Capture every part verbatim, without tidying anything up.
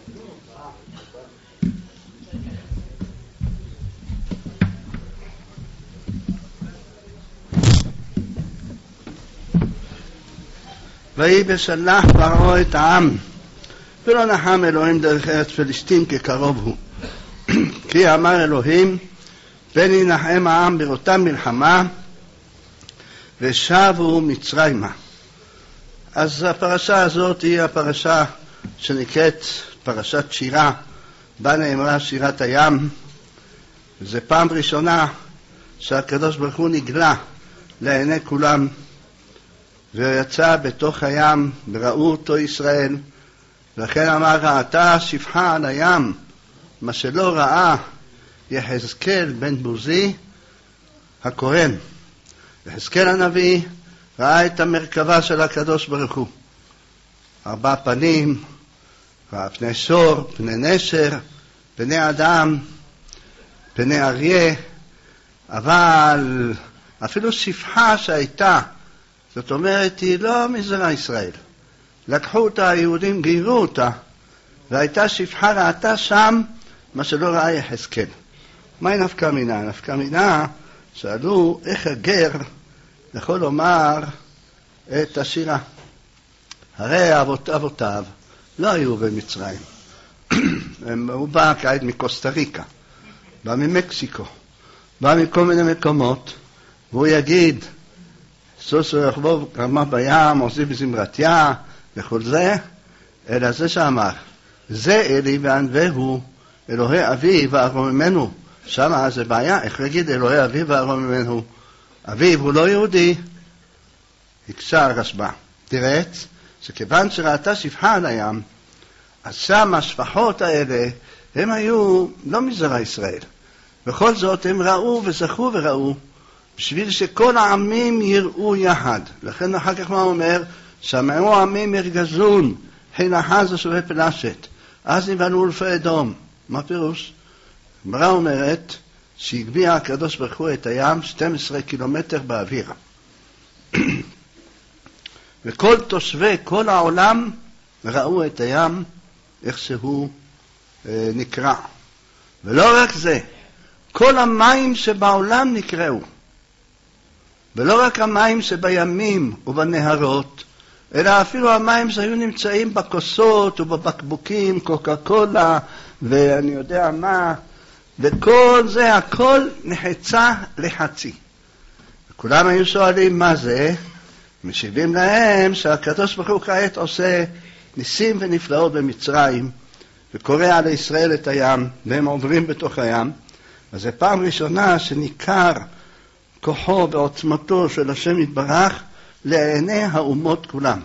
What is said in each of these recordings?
ויהי בשלח פרעה את העם, ולא נחם אלוהים דרך ארץ פלישתים כי קרוב הוא. כי אמר אלוהים, פן ינחם העם בראותם מלחמה, ושבו מצרימה. אז הפרשה הזאת היא הפרשה שנקראת פרשת שירה, בה נאמרה שירת הים. וזה פעם ראשונה שהקדוש ברוך הוא נגלה לעיני כולם, ויצא בתוך הים וראו אותו ישראל. לכן אמר, ראתה שפחה על הים, מה שלא ראה יחזקאל בן בוזי הכהן. יחזקאל הנביא ראה את המרכבה של הקדוש ברוך הוא, ארבע פנים, ראה פני שור, פני נשר, פני אדם, פני אריה, אבל אפילו שפחה שהייתה, זאת אומרת, היא לא מזרע ישראל. לקחו אותה, היהודים גירו אותה, והייתה שפחה, ראתה שם מה שלא ראה יחזקאל. מהי נפקא מינה? נפקא מינה, שאלו איך הגר יכול לומר את השירה. הרי אבות אבותיו לא היו במצרים. הוא בא כעת מקוסטה ריקה, בא ממקסיקו, בא מכל מיני מקומות, והוא יגיד, סוסו יחבוב רמה בים, עושה בזמרתיה, וכל זה, אלא זה שאמר, זה אלי וענווהו, אלוהי אבי וארוממנו. שמה זה בעיה, איך להגיד אלוהי אבי וארוממנו? אביו הוא לא יהודי. הקשה הרשב"א. תראה, שכיוון שראתה שפחה על הים, אז שם השפחות האלה, הם היו לא מזרע ישראל. בכל זאת הם ראו וזכו וראו, בשביל שכל העמים יראו יחד. לכן אחר כך מה אומר? שמעו עמים ירגזון, חיל החז ושווה פלשת. אז נבהלו אלפי אדום. מה פירוש? הגמרא אומרת שהגביה הקדוש ברוך הוא את הים שנים עשר קילומטר באוויר. וכל תושבי כל העולם ראו את הים איך שהוא אה, נקרע. ולא רק זה, כל המים שבעולם נקראו. ולא רק המים שבימים ובנהרות, אלא אפילו המים שהיו נמצאים בכוסות ובבקבוקים, קוקה קולה ואני יודע מה, וכל זה הכל נחצה לחצי. וכולם היו שואלים מה זה, משיבים להם שהקדוש ברוך הוא כעת עושה ניסים ונפלאות במצרים, וקורע לישראל את הים, והם עוברים בתוך הים. אז זה פעם ראשונה שניכר כוחו ועוצמתו של השם יתברך לעיני האומות כולם.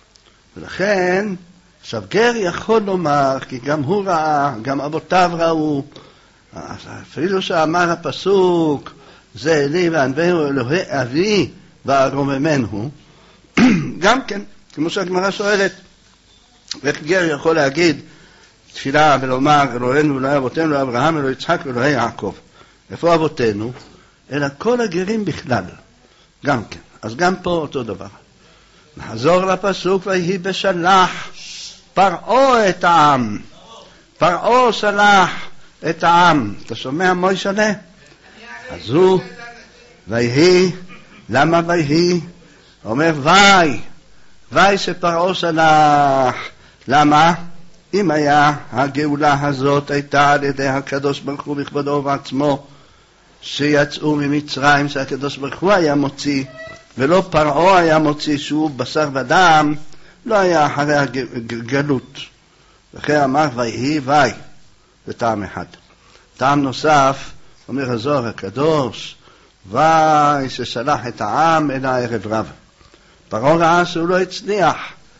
ולכן עכשיו גר יכול לומר, כי גם הוא ראה, גם אבותיו ראו, אפילו שאמר הפסוק, זה אלי וענווהו אלוהי אבי וארוממנו, גם כן, כמו שהגמרא שואלת, איך גר יכול להגיד תפילה ולומר אלוהינו אלוהי אבותינו, אלוהי אברהם, אלוהי יצחק ואלוהי יעקב? איפה אבותינו? אלא כל הגרים בכלל, גם כן. אז גם פה אותו דבר. נחזור לפסוק, ויהי בשלח פרעה את העם. פרעה שלח את העם. אתה שומע מוישלה? אז הוא, ויהי, למה ויהי? אומר וי, וי שפרעה שלח. למה? אם היה הגאולה הזאת הייתה על ידי הקדוש ברוך הוא בכבודו ובעצמו, שיצאו ממצרים, שהקדוש ברוך הוא היה מוציא, ולא פרעה היה מוציא, שהוא בשר ודם, לא היה אחרי הגלות. לכן אמר ויהי וי, בטעם אחד. טעם נוסף, אומר הזוהר הקדוש, וי ששלח את העם אל הערב רב. פרעה ראה שהוא לא הצליח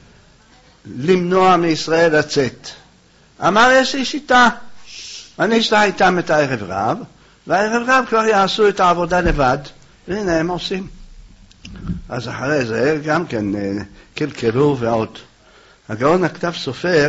למנוע מישראל לצאת. אמר יש לי שיטה, אני אשלח איתם את הערב רב, והערב רב כבר יעשו את העבודה לבד, והנה הם עושים. אז אחרי זה גם כן קלקלו ועוד. הגאון הכתב סופר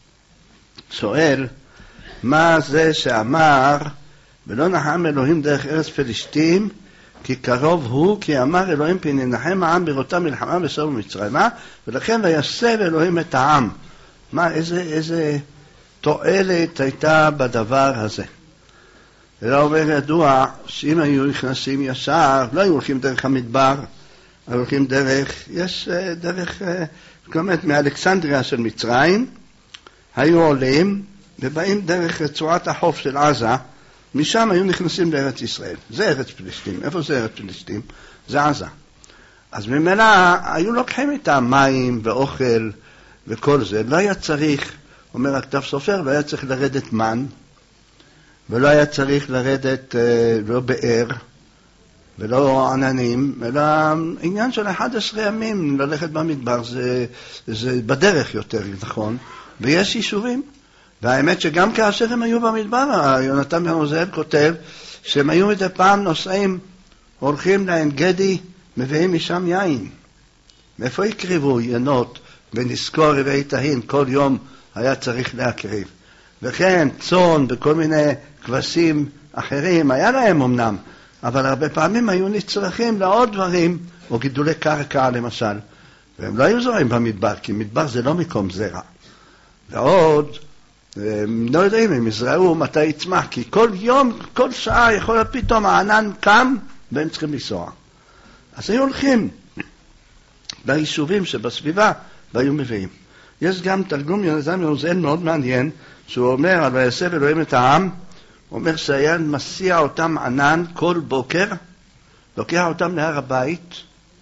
שואל, מה זה שאמר, ולא נחם אלוהים דרך ארץ פלישתים, כי קרוב הוא, כי אמר אלוהים פן ינחם העם בראותם מלחמה ושבו מצרימה, ולכן ויסב אלוהים את העם. מה, איזה, איזה תועלת הייתה בדבר הזה. אלא אומר ידוע שאם היו נכנסים ישר, לא היו הולכים דרך המדבר, היו הולכים דרך, יש דרך, כלומר מאלכסנדריה של מצרים, היו עולים ובאים דרך רצועת החוף של עזה, משם היו נכנסים לארץ ישראל. זה ארץ פלישתים. איפה זה ארץ פלישתים? זה עזה. אז ממילא היו לוקחים איתם מים ואוכל וכל זה. לא היה צריך, אומר הכתב סופר, לא היה צריך לרדת מן, ולא היה צריך לרדת לא באר, ולא עננים, אלא עניין של אחד עשר ימים ללכת במדבר, זה, זה בדרך יותר נכון, ויש יישובים. והאמת שגם כאשר הם היו במדבר, יונתן בן עוזיאל כותב שהם היו מדי פעם נוסעים, הולכים לעין גדי, מביאים משם יין. מאיפה הקריבו ינות ונזכור רבעי תהין, כל יום היה צריך להקריב. וכן צאן וכל מיני כבשים אחרים, היה להם אמנם, אבל הרבה פעמים היו נצרכים לעוד דברים, או גידולי קרקע למשל. והם לא היו זורעים במדבר, כי מדבר זה לא מקום זרע. ועוד, הם לא יודעים אם יזרעו מתי יצמח, כי כל יום, כל שעה יכול להיות פתאום הענן קם, והם צריכים לנסוע. אז היו הולכים ביישובים שבסביבה, והיו מביאים. יש גם תרגום יונתן בן עוזיאל מאוד מעניין, שהוא אומר, על ויסב אלוהים את העם, הוא אומר שהיה מסיע אותם ענן כל בוקר, לוקח אותם להר הבית,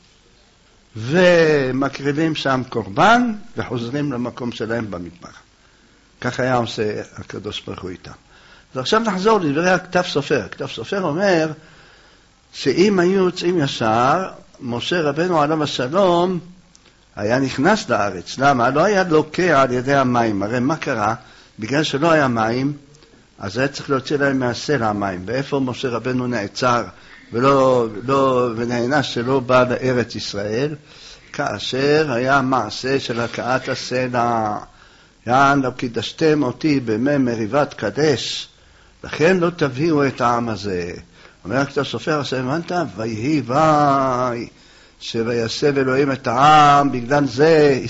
ומקריבים שם קורבן, וחוזרים למקום שלהם במדבר. כך היה עושה הקדוש ברוך הוא איתם. אז עכשיו נחזור לדברי הכתב סופר. הכתב סופר אומר, שאם היו יוצאים ישר, משה רבנו עליו השלום, היה נכנס לארץ. למה? לא היה לוקח על ידי המים. הרי מה קרה? בגלל שלא היה מים, אז היה צריך להוציא להם מהסלע המים. ואיפה משה רבנו נעצר ולא, לא, ונענש שלא בא לארץ ישראל? כאשר היה מעשה של הקעת הסלע. יען לא קידשתם אותי במי מריבת קדש, לכן לא תביאו את העם הזה. אומר הכתב סופר, עשה הבנת? ויהי וי, שויסב אלוהים את העם, בגלל זה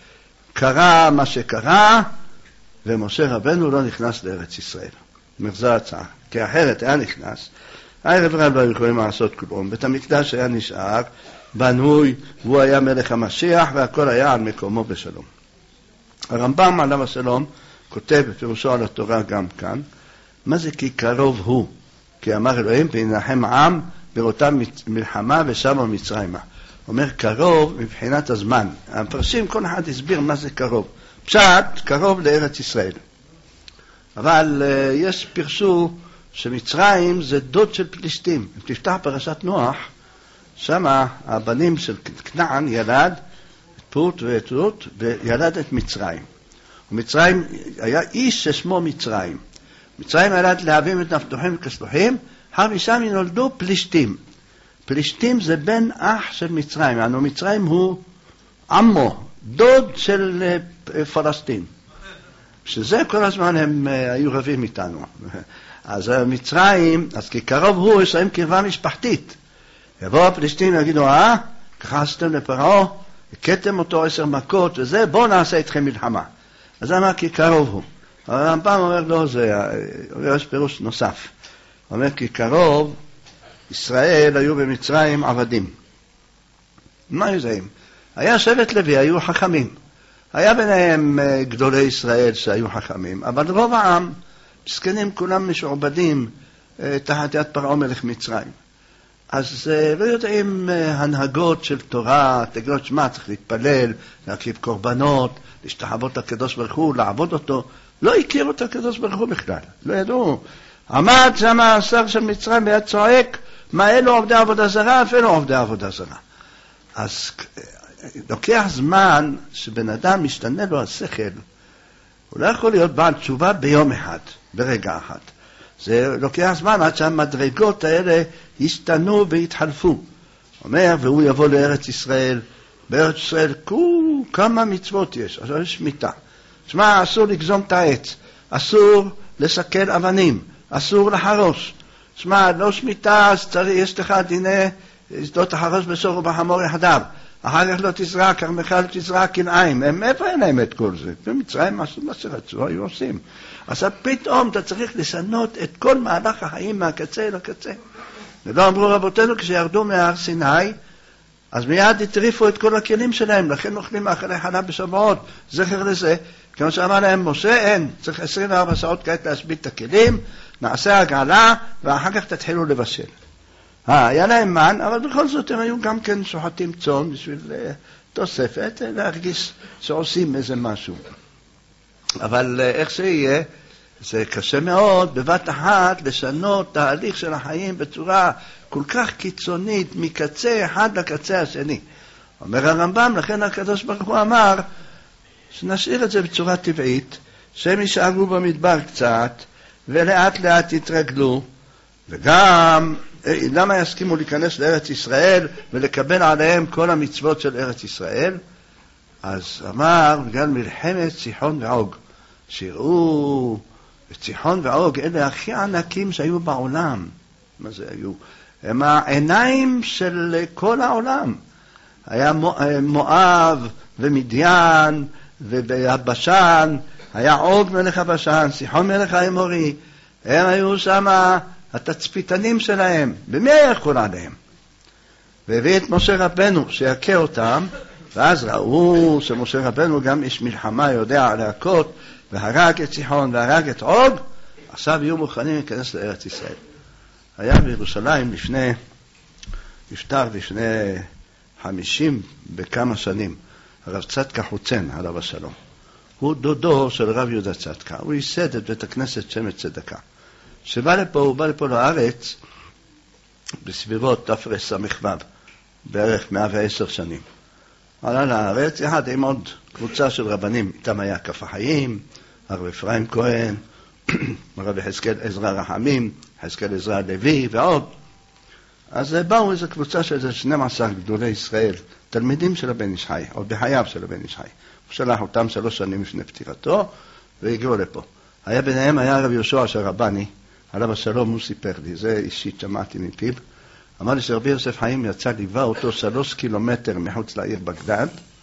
קרה מה שקרה, ומשה רבנו לא נכנס לארץ ישראל. מחזר הצעה, כי אחרת היה נכנס, הערב רב לא יכולים לעשות כלום, בית המקדש היה נשאר, בנוי, והוא היה מלך המשיח, והכל היה על מקומו בשלום. הרמב"ם עליו השלום כותב בפירושו על התורה גם כאן, מה זה כי קרוב הוא? כי אמר אלוהים וינחם עם בראותה מלחמה ושמה מצרימה. אומר קרוב מבחינת הזמן. המפרשים כל אחד הסביר מה זה קרוב. פשט קרוב לארץ ישראל. אבל uh, יש פרשו שמצרים זה דוד של פלישתים. אם תפתח פרשת נוח, שמה הבנים של כנען ילד פוט ואת רות, וילד את מצרים. ומצרים היה איש ששמו מצרים. מצרים ילד להבים את נפתוחים וכסלוחים, אחר משם נולדו פלישתים. פלישתים זה בן אח של מצרים, אנו מצרים הוא עמו, דוד של פלסטין. שזה כל הזמן הם היו רבים איתנו. אז מצרים, אז כקרוב הוא, יש להם קרבה משפחתית. יבואו הפלישתים ויגידו, אה, ככה עשיתם לפרעה, הכתם אותו עשר מכות וזה, בואו נעשה איתכם מלחמה. אז אמר כי קרוב הוא. אבל הרמב"ם אומר לא, זה, יש פירוש נוסף. הוא אומר כי קרוב, ישראל היו במצרים עבדים. מה היו זהים? היה שבט לוי, היו חכמים. היה ביניהם גדולי ישראל שהיו חכמים, אבל רוב העם, מסכנים כולם משועבדים תחת יד פרעה מלך מצרים. אז לא יודעים הנהגות של תורה, תגלות שמה, צריך להתפלל, להקריב קורבנות, להשתחוות לקדוש ברוך הוא, לעבוד אותו. לא הכירו את הקדוש ברוך הוא בכלל, לא ידעו. עמד שם השר של מצרים והיה צועק, מה אלו עובדי עבודה זרה, אפילו עובדי עבודה זרה. אז לוקח זמן שבן אדם משתנה לו השכל, הוא לא יכול להיות בעל תשובה ביום אחד, ברגע אחד. זה לוקח זמן עד שהמדרגות האלה ישתנו והתחלפו. אומר, והוא יבוא לארץ ישראל, בארץ ישראל כמה מצוות יש, אז יש שמיטה. שמה, אסור לגזום את העץ, אסור לסכל אבנים, אסור לחרוש. שמה, לא שמיטה, אז צריך, יש לך דיני, לא תחרוש בשור ובחמור יחדיו. אחר כך לא תזרע כרמך, לא תזרע כנעיים. הם איפה אין להם את כל זה? במצרים עשו מה שרצו, היו עושים. אז פתאום אתה צריך לשנות את כל מהלך החיים מהקצה אל הקצה. ולא אמרו רבותינו כשירדו מהר סיני, אז מיד הטריפו את כל הכלים שלהם, לכן אוכלים מאכלי חלב בשבועות, זכר לזה. כמו שאמר להם משה, אין, צריך עשרים וארבע שעות כעת להשבית את הכלים, נעשה הגעלה, ואחר כך תתחילו לבשל. אה, היה להם מן, אבל בכל זאת הם היו גם כן שוחטים צאן בשביל uh, תוספת, להרגיש שעושים איזה משהו. אבל uh, איך שיהיה, זה קשה מאוד בבת אחת לשנות תהליך של החיים בצורה כל כך קיצונית, מקצה אחד לקצה השני. אומר הרמב"ם, לכן הקדוש ברוך הוא אמר, שנשאיר את זה בצורה טבעית, שהם יישארו במדבר קצת, ולאט לאט יתרגלו, וגם למה יסכימו להיכנס לארץ ישראל ולקבל עליהם כל המצוות של ארץ ישראל? אז אמר, בגלל מלחמת סיחון ועוג, שיראו את סיחון ועוג, אלה הכי ענקים שהיו בעולם. מה זה היו? הם העיניים של כל העולם. היה מואב ומדיין ובשן, היה עוג מלך הבשן, סיחון מלך האמורי, הם היו שם התצפיתנים שלהם, במי היה יכול עליהם? והביא את משה רבנו שיקה אותם, ואז ראו שמשה רבנו גם איש מלחמה יודע להכות, והרג את סיחון והרג את עוג, עכשיו יהיו מוכנים להיכנס לארץ ישראל. היה בירושלים לפני, נפטר לפני חמישים בכמה שנים, הרב צדקה חוצן, עליו השלום. הוא דודו של רב יהודה צדקה, הוא ייסד את בית הכנסת שמץ צדקה. שבא לפה, הוא בא לפה לארץ בסביבות תפרס המחבב, בערך מאה ועשר שנים. עלה לארץ, יחד עם עוד קבוצה של רבנים, איתם היה כף החיים, הרב אפרים כהן, הרב יחזקאל עזרא רחמים, יחזקאל עזרא לוי ועוד. אז באו איזו קבוצה של איזה שנים עשר גדולי ישראל, תלמידים של הבן איש חי, או בחייו של הבן איש חי. הוא שלח אותם שלוש שנים לפני פטירתו, והגיעו לפה. היה ביניהם, היה הרב יהושע שרבני, עליו השלום הוא סיפר לי, זה אישית שמעתי מפיו. אמר לי שרבי יוסף חיים יצא ליווה אותו שלוש קילומטר מחוץ לעיר בגדד,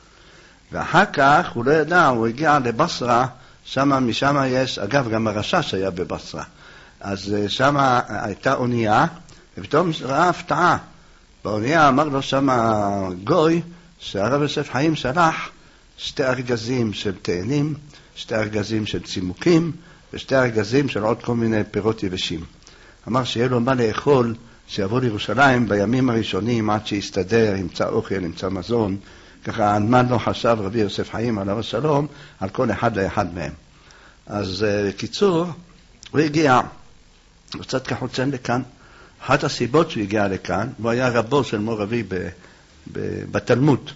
ואחר כך הוא לא ידע, הוא הגיע לבסרה, שמה, משם יש, אגב גם הרשש היה בבסרה, אז שמה הייתה אונייה, ופתאום ראה הפתעה. באונייה אמר לו שמה גוי, שהרב יוסף חיים שלח שתי ארגזים של תאנים, שתי ארגזים של צימוקים, ושתי ארגזים של עוד כל מיני פירות יבשים. אמר שיהיה לו מה לאכול, שיבוא לירושלים בימים הראשונים עד שיסתדר, ימצא אוכל, ימצא מזון. ככה הנמן לא חשב רבי יוסף חיים עליו השלום על כל אחד לאחד מהם. אז בקיצור, הוא הגיע, הוא קצת כחוצן לכאן. אחת הסיבות שהוא הגיע לכאן, הוא היה רבו של מור אבי ב, ב, בתלמוד.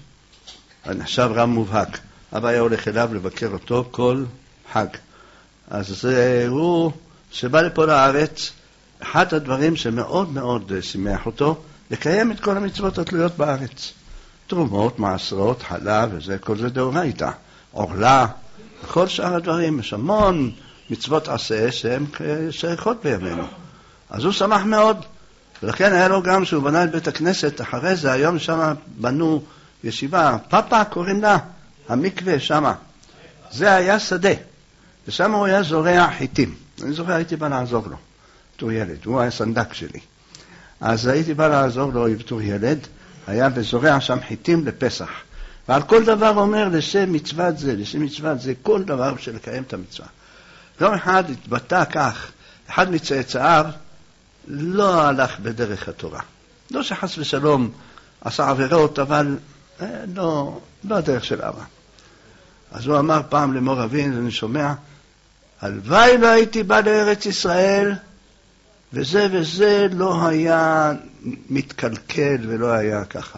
נחשב רב מובהק. אבא היה הולך אליו לבקר אותו כל חג. אז הוא, שבא לפה לארץ, אחד הדברים שמאוד מאוד שימח אותו, לקיים את כל המצוות התלויות בארץ. תרומות, מעשרות, חלב, וזה, כל זה דאורייתא. עורלה, כל שאר הדברים, יש המון מצוות עשה שהן שייכות בימינו. אז הוא שמח מאוד, ולכן היה לו גם שהוא בנה את בית הכנסת, אחרי זה היום שם בנו ישיבה, פאפה קוראים לה, המקווה שמה. זה היה שדה, ושם הוא היה זורע חיטים. אני זוכר, הייתי בא לעזור לו, בתור ילד, הוא היה סנדק שלי. אז הייתי בא לעזור לו בתור ילד, היה בזורע שם חיטים לפסח. ועל כל דבר אומר, לשם מצוות זה, לשם מצוות זה, כל דבר של לקיים את המצווה. יום אחד התבטא כך, אחד מצאצאיו לא הלך בדרך התורה. לא שחס ושלום עשה עבירות, אבל אה, לא, לא הדרך של אבא. אז הוא אמר פעם למור אבי, אני שומע, הלוואי לא הייתי בא לארץ ישראל, וזה וזה לא היה מתקלקל ולא היה ככה.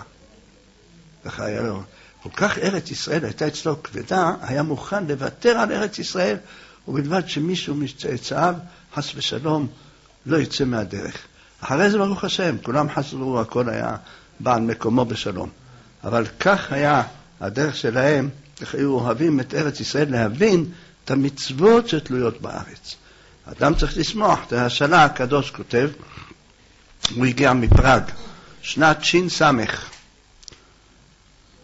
ככה היה לו. כל כך ארץ ישראל הייתה אצלו כבדה, היה מוכן לוותר על ארץ ישראל, ובלבד שמישהו מצאצאיו, חס ושלום, לא יצא מהדרך. אחרי זה ברוך השם, כולם חזרו, הכל היה בעל מקומו בשלום. אבל כך היה הדרך שלהם, איך היו אוהבים את ארץ ישראל, להבין את המצוות שתלויות בארץ. אדם צריך לשמוח, את השאלה הקדוש כותב, הוא הגיע מפראג, שנת שין סמך.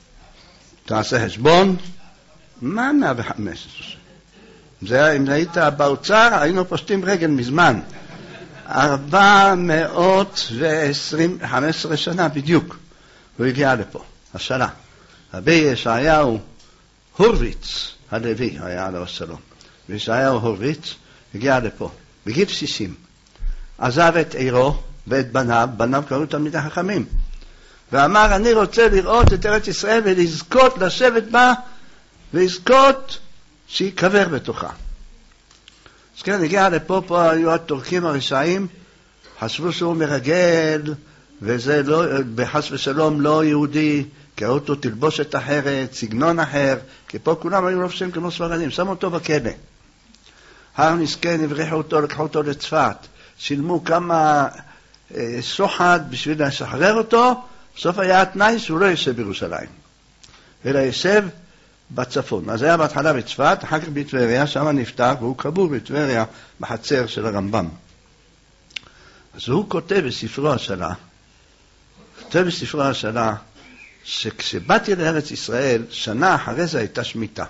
תעשה חשבון, מה מאה וחמש עשרה? זה, אם היית באוצר, היינו פושטים רגל מזמן. ארבע מאות ועשרים וחמש שנה בדיוק. הוא הגיע לפה, השנה. רבי ישעיהו הורוביץ, הלוי, היה עליו השלום. וישעיהו הורוביץ הגיע לפה, בגיל שישים. עזב את עירו ואת בניו, בניו קראו תלמידי חכמים. ואמר, אני רוצה לראות את ארץ ישראל ולזכות לשבת בה, ולזכות שיקבר בתוכה. אז כן, הגיע לפה, פה היו הטורקים הרשעים, חשבו שהוא מרגל, וזה לא, בחס ושלום לא יהודי, קראו אותו תלבושת אחרת, סגנון אחר, כי פה כולם היו לובשים כמו ספרדים, שמו אותו בכלא. הר מסכן, הבריחו אותו, לקחו אותו לצפת, שילמו כמה אה, שוחד בשביל לשחרר אותו, בסוף היה התנאי שהוא לא יושב בירושלים, אלא יושב בצפון. אז היה בהתחלה בצפת, אחר כך בטבריה, שם נפטר, והוא קבור בטבריה בחצר של הרמב"ם. אז הוא כותב בספרו השאלה, כותב בספרו השאלה, שכשבאתי לארץ ישראל, שנה אחרי זה הייתה שמיטה.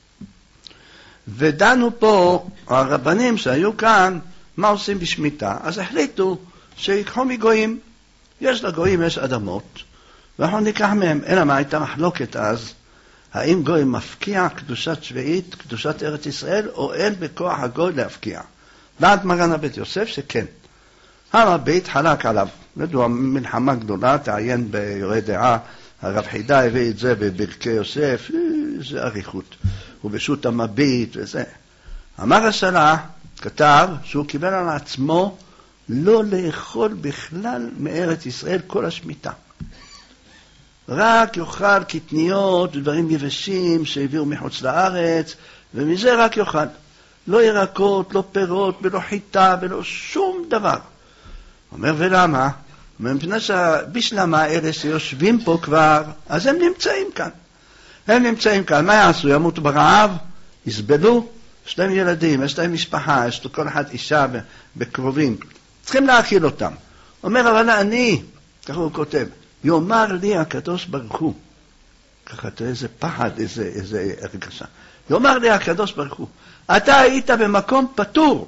ודנו פה, הרבנים שהיו כאן, מה עושים בשמיטה? אז החליטו שיקחו מגויים. יש לגויים, יש אדמות, ואנחנו ניקח מהם. אלא מה הייתה מחלוקת אז? האם גוי מפקיע קדושת שביעית, קדושת ארץ ישראל, או אין בכוח הגוי להפקיע? דעת מרן הבית יוסף שכן. המבית חלק עליו. לדעו, מלחמה גדולה, תעיין ביורי דעה, הרב חידה הביא את זה בברכי יוסף, זה אריכות. ובשו"ת המבית וזה. אמר השאלה, כתב, שהוא קיבל על עצמו לא לאכול בכלל מארץ ישראל כל השמיטה. רק יאכל קטניות ודברים יבשים שהביאו מחוץ לארץ, ומזה רק יאכל. לא ירקות, לא פירות, ולא חיטה, ולא שום דבר. אומר, ולמה? מפני שבשלמה אלה שיושבים פה כבר, אז הם נמצאים כאן. הם נמצאים כאן, מה יעשו? ימותו ברעב? יסבלו? יש להם ילדים, יש להם משפחה, יש לכל אחד אישה בקרובים. צריכים להאכיל אותם. אומר, אבל אני, ככה הוא כותב, יאמר לי הקדוש ברוך הוא, ככה תראה איזה פחד, איזה, איזה הרגשה. יאמר לי הקדוש ברוך הוא, אתה היית במקום פטור.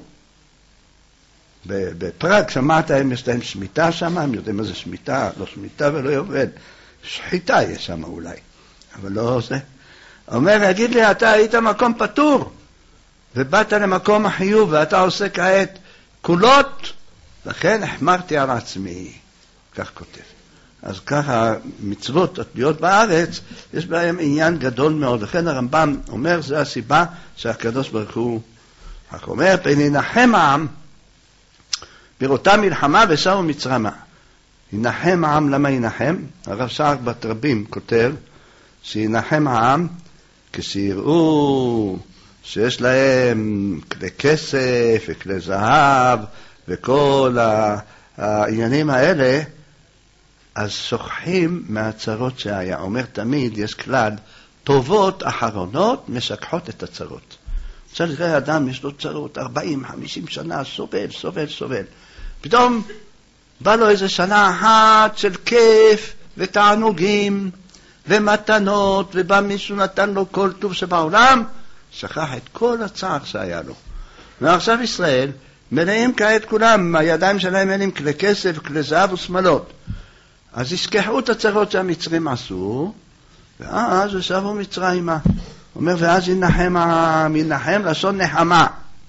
בפראג שמעת אם יש להם שמיטה שם, הם יודעים מה זה שמיטה, לא שמיטה ולא יובל. שחיטה יש שם אולי, אבל לא זה. אומר, יגיד לי, אתה היית מקום פטור, ובאת למקום החיוב, ואתה עושה כעת כולות, לכן החמרתי על עצמי. כך כותב. אז ככה מצוות התלויות בארץ, יש בהם עניין גדול מאוד. לכן הרמב"ם אומר, זו הסיבה שהקדוש ברוך הוא, רק אומר, פן ינחם העם, בראותה מלחמה ושבו מצרמה. ינחם העם, למה ינחם? הרב שער בת רבים כותב, שינחם העם, כשיראו שיש להם כלי כסף וכלי זהב וכל העניינים האלה, אז שוכחים מהצרות שהיה. אומר תמיד, יש כלל, טובות אחרונות משכחות את הצרות. צריך לראה אדם, יש לו צרות, ארבעים, חמישים שנה, סובל, סובל, סובל. פתאום בא לו איזה שנה אחת של כיף ותענוגים ומתנות, ובא מישהו נתן לו כל טוב שבעולם, שכח את כל הצער שהיה לו. ועכשיו ישראל מלאים כעת כולם, הידיים שלהם מלאים כלי כסף, כלי זהב ושמלות. אז ישכחו את הצרות שהמצרים עשו, ואז ושבו מצרימה. אומר, ואז ינחם העם, ינחם לשון נחמה.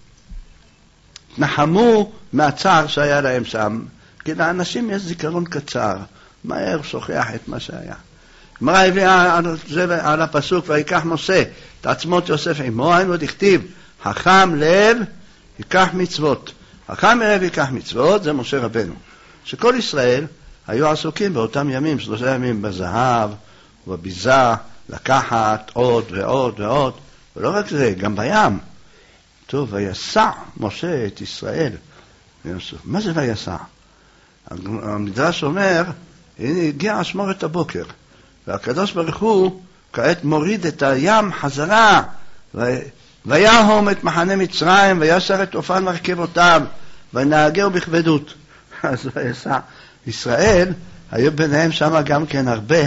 נחמו מהצער שהיה להם שם, כי לאנשים יש זיכרון קצר, מהר שוכח את מה שהיה. גמרא הביאה על, על הפסוק, ויקח משה את עצמות יוסף עמו, היינו דכתיב, חכם לב ייקח מצוות. חכם לב ייקח מצוות, זה משה רבנו. שכל ישראל היו עסוקים באותם ימים, שלושה ימים בזהב ובביזה, לקחת עוד ועוד ועוד, ולא רק זה, גם בים. טוב, ויסע משה את ישראל. מה זה ויסע? המדרש אומר, הנה הגיע אשמורת הבוקר, והקדוש ברוך הוא כעת מוריד את הים חזרה, ויהום את מחנה מצרים, וישר את אופן מרכבותיו, ונהגהו בכבדות. אז ויסע. ישראל, היו ביניהם שם גם כן הרבה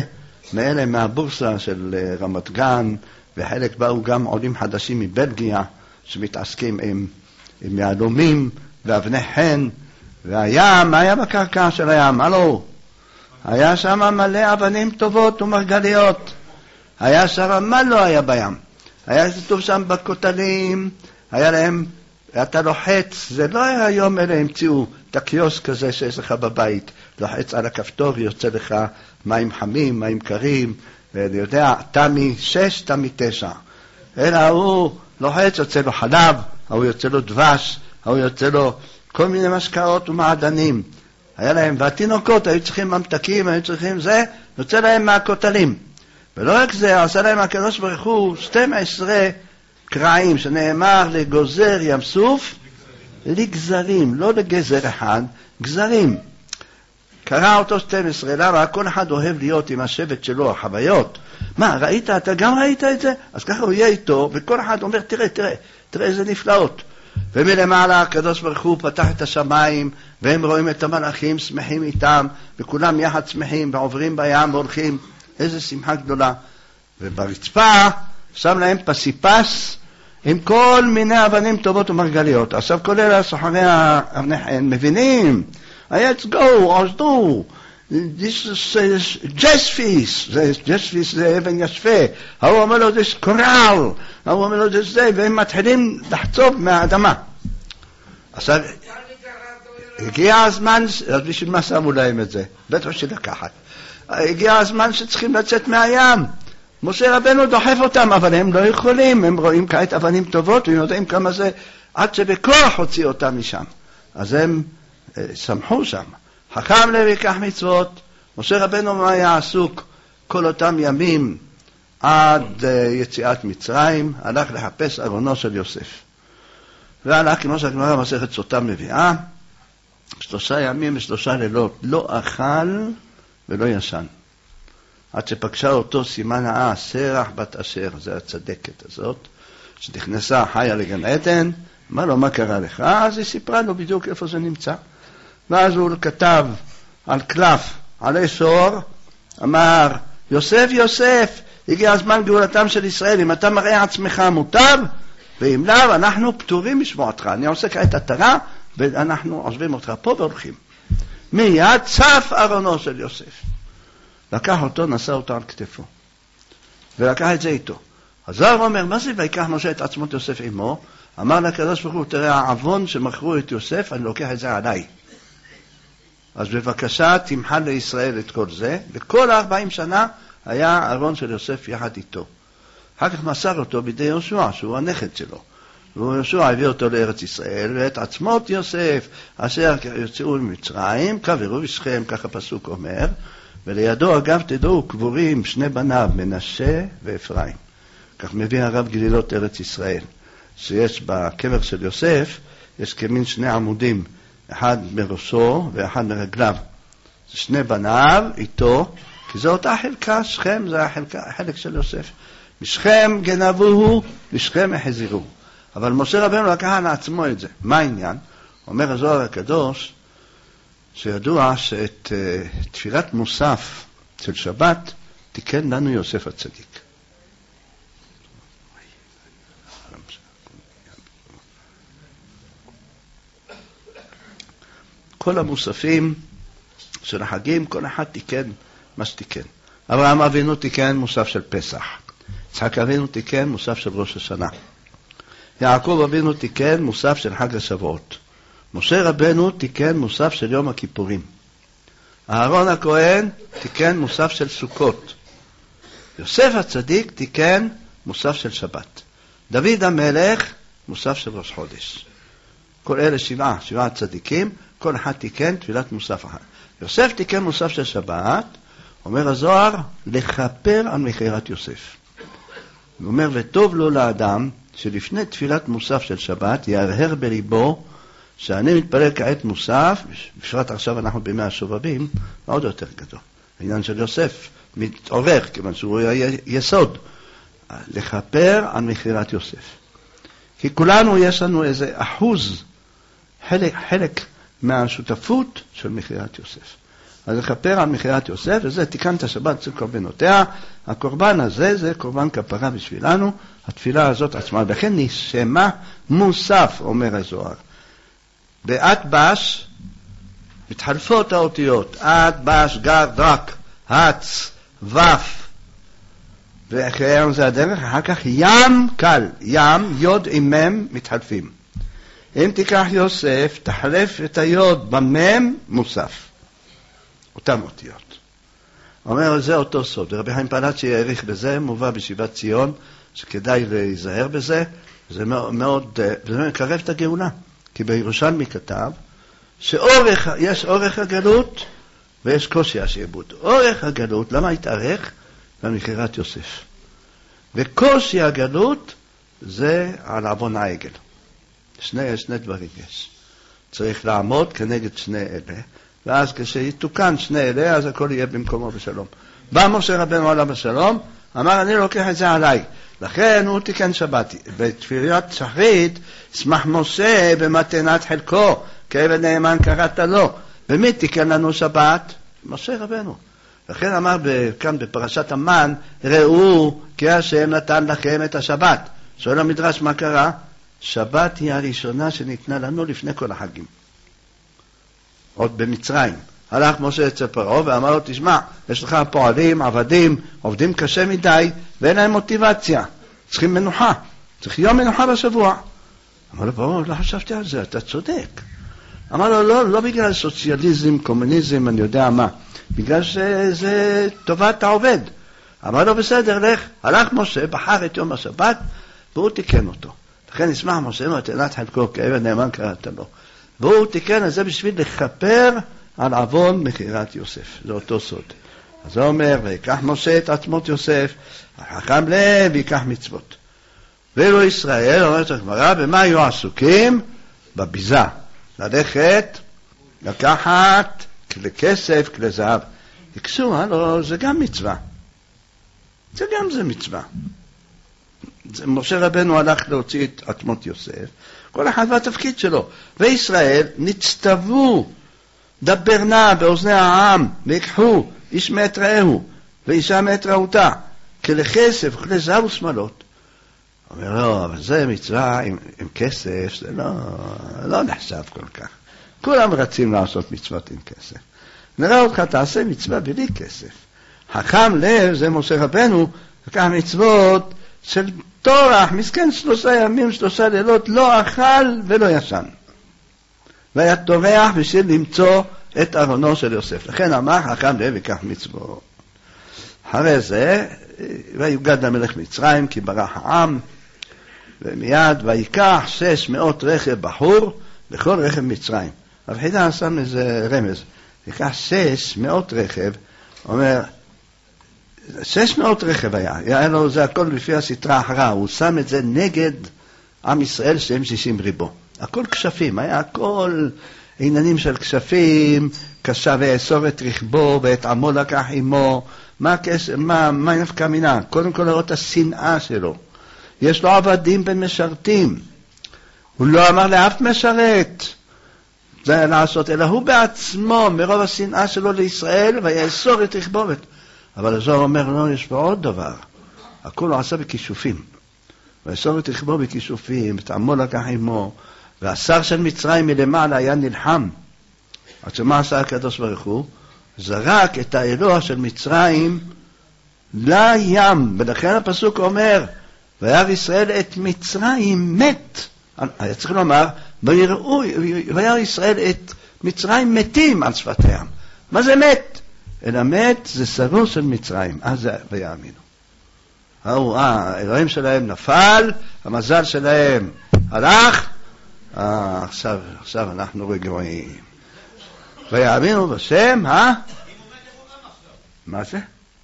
מאלה מהבורסה של רמת גן, וחלק באו גם עולים חדשים מבלגיה, שמתעסקים עם, עם יהלומים ואבני חן, והים, מה היה בקרקע של הים? הלו, היה שם מלא אבנים טובות ומרגליות, היה שם, מה לא היה בים? היה כתוב שם בכותלים, היה להם, אתה לוחץ, זה לא היה היום אלה המציאו את הקיוסק כזה שיש לך בבית, לוחץ על הכפתור, יוצא לך מים חמים, מים קרים, ואני יודע, תמי שש, תמי תשע. אלא הוא לוחץ, יוצא לו חלב, הוא יוצא לו דבש, הוא יוצא לו כל מיני משקאות ומעדנים. היה להם, והתינוקות היו צריכים ממתקים, היו צריכים זה, יוצא להם מהכותלים. ולא רק זה, עשה להם הקדוש ברוך הוא שתים עשרה קרעים, שנאמר לגוזר ים סוף, לגזרים, לא לגזר אחד, גזרים. קרא אותו שתים עשרה, למה? כל אחד אוהב להיות עם השבט שלו, החוויות. מה, ראית? אתה גם ראית את זה? אז ככה הוא יהיה איתו, וכל אחד אומר, תראה, תראה, תראה איזה נפלאות. ומלמעלה הקדוש ברוך הוא פתח את השמיים, והם רואים את המלאכים שמחים איתם, וכולם יחד שמחים, ועוברים בים והולכים. איזה שמחה גדולה. וברצפה שם להם פסיפס עם כל מיני אבנים טובות ומרגליות. עכשיו כל אלה סוחרי האבני חן מבינים, let's go, עוזדו, this is ג'ספיס, ג'ספיס זה אבן ישפה, הוא אומר לו זה קורל, הוא אומר לו זה זה, והם מתחילים לחצוב מהאדמה. עכשיו הגיע הזמן, אז בשביל מה שמו להם את זה? בטח שלקחת. הגיע הזמן שצריכים לצאת מהים. משה רבנו דוחף אותם, אבל הם לא יכולים, הם רואים כעת אבנים טובות, והם יודעים כמה זה, עד שבכוח הוציא אותם משם. אז הם אה, שמחו שם. חכם לב יקח מצוות, משה רבנו מה היה עסוק כל אותם ימים, עד אה, יציאת מצרים, הלך לחפש ארונו של יוסף. והלך, כמו שהגמרא במסכת סוטה מביאה, שלושה ימים ושלושה לילות, לא אכל ולא ישן. עד שפגשה אותו סימנה סרח בת אשר, זה הצדקת הזאת, שנכנסה חיה לגן עדן, אמר לו מה קרה לך? אז היא סיפרה לו בדיוק איפה זה נמצא. ואז הוא כתב על קלף, עלי סור, אמר, יוסף יוסף, הגיע הזמן גאולתם של ישראל, אם אתה מראה עצמך מוטב, ואם לאו אנחנו פטורים משמועתך. אני עושה כעת התרה, ואנחנו עוזבים אותך פה והולכים. מיד צף ארונו של יוסף. לקח אותו, נשא אותו על כתפו. ולקח את זה איתו. הזוהר אומר, מה זה ויקח משה את עצמות יוסף עמו? אמר לקדוש ברוך הוא, תראה, העוון שמכרו את יוסף, אני לוקח את זה עליי. אז בבקשה, תמחל לישראל את כל זה. וכל ארבעים שנה היה ארון של יוסף יחד איתו. אחר כך מסר אותו בידי יהושע, שהוא הנכד שלו. ויהושע הביא אותו לארץ ישראל, ואת עצמות יוסף, אשר יוצאו ממצרים, קברו בשכם, ככה פסוק אומר, ולידו אגב תדעו קבורים שני בניו, מנשה ואפרים. כך מביא הרב גלילות ארץ ישראל, שיש בקבר של יוסף, יש כמין שני עמודים, אחד מראשו ואחד מרגליו. זה שני בניו איתו, כי זו אותה חלקה, שכם זה החלקה, החלק של יוסף. משכם גנבוהו, משכם החזירו. אבל משה רבנו לקח לעצמו את זה. מה העניין? אומר הזוהר הקדוש, שידוע שאת uh, תפילת מוסף של שבת תיקן לנו יוסף הצדיק. כל המוספים של החגים, כל אחד תיקן מה שתיקן. אברהם אבינו תיקן מוסף של פסח. יצחק אבינו תיקן מוסף של ראש השנה. יעקב אבינו תיקן מוסף של חג השבועות. משה רבנו תיקן מוסף של יום הכיפורים. אהרון הכהן תיקן מוסף של סוכות. יוסף הצדיק תיקן מוסף של שבת. דוד המלך מוסף של ראש חודש. כל אלה שבעה, שבעה צדיקים, כל אחד תיקן תפילת מוסף אחת. יוסף תיקן מוסף של שבת, אומר הזוהר, לכפר על מכירת יוסף. הוא אומר, וטוב לו לאדם שלפני תפילת מוסף של שבת ירהר בליבו שאני מתפלל כעת מוסף, בפרט עכשיו אנחנו בימי השובבים, מאוד יותר גדול. העניין של יוסף מתעורר, כיוון שהוא היה יסוד, לכפר על מכירת יוסף. כי כולנו יש לנו איזה אחוז, חלק, חלק מהשותפות של מכירת יוסף. אז לכפר על מכירת יוסף, וזה תיקן את השבת של קורבנותיה. הקורבן הזה זה קורבן כפרה בשבילנו, התפילה הזאת עצמה, לכן נשמה מוסף, אומר הזוהר. בעת בש מתחלפות האותיות, עת בש גר דק, הצ, וף, ואחרי זה הדרך, אחר כך ים קל, ים, יוד עם מם מתחלפים. אם תיקח יוסף, תחלף את היוד במם מוסף. אותם אותיות. אומר, זה אותו סוד. רבי חיים פלאצ'י העריך בזה, מובא בישיבת ציון, שכדאי להיזהר בזה, זה מאוד, וזה מקרב את הגאולה. כי בירושלמי כתב, שאורך, יש אורך הגלות, ויש קושי השעבוד. אורך הגלות, למה התארך? למכירת יוסף. וקושי הגלות, זה על עוון העגל. שני, שני דברים יש. צריך לעמוד כנגד שני אלה, ואז כשיתוקן שני אלה, אז הכל יהיה במקומו בשלום. בא משה רבנו עליו בשלום, אמר, אני לוקח את זה עליי. לכן הוא תיקן שבת. בתפילת שחרית, שמח משה במתנת חלקו, כעבד נאמן קראת לו. ומי תיקן לנו שבת? משה רבנו. לכן אמר כאן בפרשת המן, ראו כי השם נתן לכם את השבת. שואל המדרש מה קרה? שבת היא הראשונה שניתנה לנו לפני כל החגים. עוד במצרים. הלך משה אצל פרעה ואמר לו, תשמע, יש לך פועלים, עבדים, עובדים קשה מדי, ואין להם מוטיבציה. צריכים מנוחה. צריך יום מנוחה בשבוע. אמר לו, פרעה, לא חשבתי על זה, אתה צודק. אמר לו, לא, לא בגלל סוציאליזם, קומוניזם, אני יודע מה. בגלל שזה טובת העובד. אמר לו, בסדר, לך. הלך משה, בחר את יום השבת, והוא תיקן אותו. לכן נשמח משה מתנת חלקו, כעבד נאמן קראת לו. והוא תיקן את זה בשביל לכפר על עוון מכירת יוסף. זה אותו סוד. אז הוא אומר, ויקח משה את עצמות יוסף, החכם לב ויקח מצוות. ואילו ישראל, אומרת הגמרא, במה היו עסוקים? בביזה. ללכת, לקחת כלי כסף, כלי זהב. יקסו, הלו, זה גם מצווה. זה גם זה מצווה. משה רבנו הלך להוציא את עצמות יוסף, כל אחד והתפקיד שלו. וישראל נצטוו, דבר נא באוזני העם, ויקחו איש מאת רעהו, ואישה מאת רעותה, כלי כסף, כלי זהב ושמלות. אומר, לא, אבל זה מצווה עם, עם כסף, זה לא, לא נחשב כל כך. כולם רצים לעשות מצוות עם כסף. נראה אותך, תעשה מצווה בלי כסף. חכם לב, זה משה רבנו, לקח מצוות של תורח, מסכן שלושה ימים, שלושה לילות, לא אכל ולא ישן. והיה תורח בשביל למצוא את ארונו של יוסף. לכן אמר, חכם לב יקח מצוות. אחרי זה, ויוגד למלך מצרים, כי ברח העם, ומיד ויקח שש מאות רכב בחור, לכל רכב מצרים. אבל חידה שם איזה רמז, יקח שש מאות רכב, אומר, שש מאות רכב היה, היה לו זה הכל לפי הסתרה אחרה, הוא שם את זה נגד עם ישראל שהם שישים ריבו. הכל כשפים, היה הכל עניינים של כשפים, קשה ואסור את רכבו ואת עמו לקח עמו, מה, כס, מה, מה נפקא מינה? קודם כל לראות את השנאה שלו. יש לו עבדים בין משרתים. הוא לא אמר לאף משרת זה לעשות, אלא הוא בעצמו, מרוב השנאה שלו לישראל, ויאסור את רכבו. אבל הזוהר אומר, לא, יש פה עוד דבר. הכל הוא עשה בכישופים. ויאסור את רכבו בכישופים, את עמו לקח עמו, והשר של מצרים מלמעלה היה נלחם. עד שמה עשה הקדוש ברוך הוא? זרק את האלוה של מצרים לים, ולכן הפסוק אומר, וירא ישראל את מצרים מת. היה צריך לומר, וירא ישראל את מצרים מתים על שפת הים. מה זה מת? אלא מת זה סרוס של מצרים, אז זה ויאמינו. האלוהים שלהם נפל, המזל שלהם הלך, אה, עכשיו, עכשיו אנחנו רגועים. ויאמינו בשם, אה? מה זה?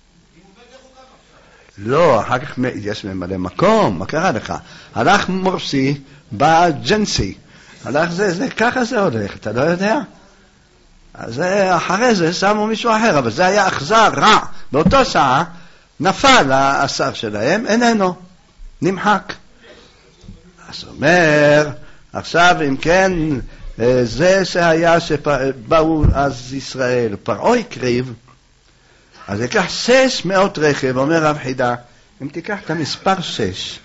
לא, אחר כך יש ממלא מקום, מה קרה לך? הלך מורסי, בא ג'נסי, הלך זה, זה, ככה זה הולך, אתה לא יודע? אז אחרי זה שמו מישהו אחר, אבל זה היה אכזר, רע. באותו שעה נפל השר שלהם, איננו, נמחק. אז אומר, עכשיו אם כן, זה שהיה שבאו אז ישראל, פרעה הקריב, אז יקח שש מאות רכב, אומר רב חידה, אם תיקח את המספר שש,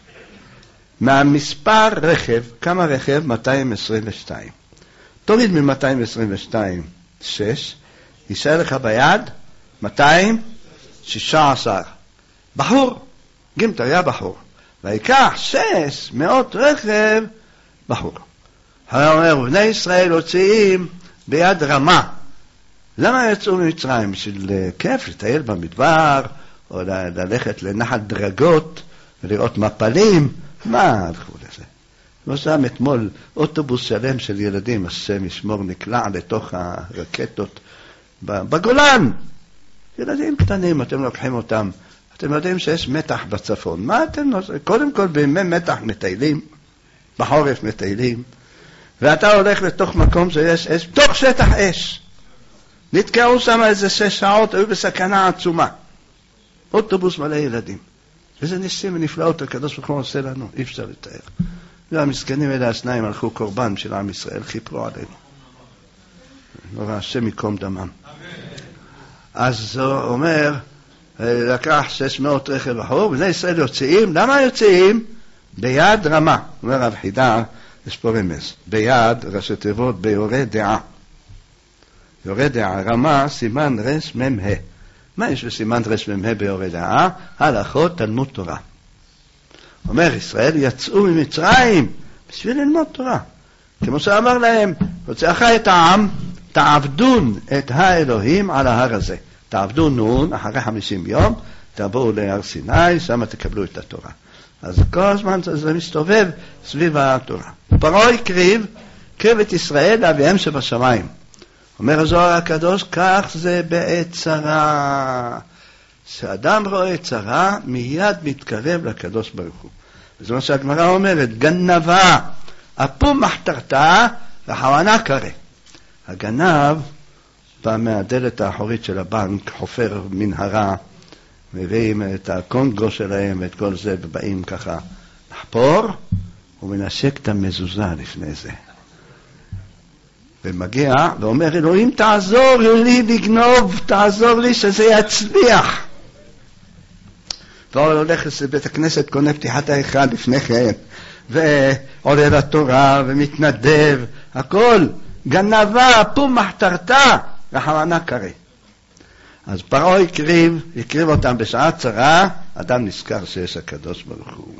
מהמספר רכב, כמה רכב? מאתיים עשרים ושתיים. תוריד מ-מאתיים עשרים ושתיים, שש, יישאר לך ביד מאתיים שישה עשר. בחור, גימטר היה בחור, ויקח שש מאות רכב בחור. הוא אומר, בני ישראל הוציאים ביד רמה. למה יצאו ממצרים? בשביל כיף, לטייל במדבר, או ללכת לנחל דרגות, ולראות מפלים? מה הלכו לזה? לא שם אתמול אוטובוס שלם של ילדים, השם ישמור, נקלע לתוך הרקטות בגולן. ילדים קטנים, אתם לוקחים אותם, אתם יודעים שיש מתח בצפון. מה אתם עושים? קודם כל, בימי מתח מטיילים, בחורף מטיילים, ואתה הולך לתוך מקום שיש אש, תוך שטח אש. נתקעו שם איזה שש שעות, היו בסכנה עצומה. אוטובוס מלא ילדים. וזה ניסים ונפלאות, הקדוש ברוך הוא עושה לנו, אי אפשר לתאר. והמסכנים אלה השניים הלכו קורבן של עם ישראל, חיפרו עלינו. נורא, השם יקום דמם. אז הוא אומר, לקח שש מאות רכב בחור, בני ישראל יוצאים, למה יוצאים? ביד רמה. אומר רב חידה, יש פה רמז, ביד ראשי תיבות ביורה דעה. יורה דעה, רמה, סימן רש מ"ה. מה יש בסימן רש מ"ה ביורה דעה? הלכות תלמוד תורה. אומר, ישראל יצאו ממצרים בשביל ללמוד תורה. כמו שאמר להם, הוצאך את העם, תעבדון את האלוהים על ההר הזה. תעבדו נון, אחרי חמישים יום, תבואו להר סיני, שם תקבלו את התורה. אז כל הזמן זה מסתובב סביב התורה. פרעה הקריב, קריב את ישראל לאביהם שבשמיים. אומר הזוהר הקדוש, כך זה בעת צרה. כשאדם רואה צרה, מיד מתקרב לקדוש ברוך הוא. וזה מה שהגמרא אומרת, גנבה, אפום מחתרתה, וחואנה קרא. הגנב בא מהדלת האחורית של הבנק, חופר מנהרה, מביאים את הקונגו שלהם ואת כל זה, ובאים ככה לחפור, ומנשק את המזוזה לפני זה. ומגיע ואומר, אלוהים תעזור לי לגנוב, תעזור לי שזה יצליח. והוא הולך לבית הכנסת, קונה פתיחת ההיכל לפני כן, ועולה לתורה ומתנדב, הכל, גנבה, פום מחתרתה, וחואנה קרא. אז פרעה הקריב, הקריב אותם בשעה צרה, אדם נזכר שיש הקדוש ברוך הוא.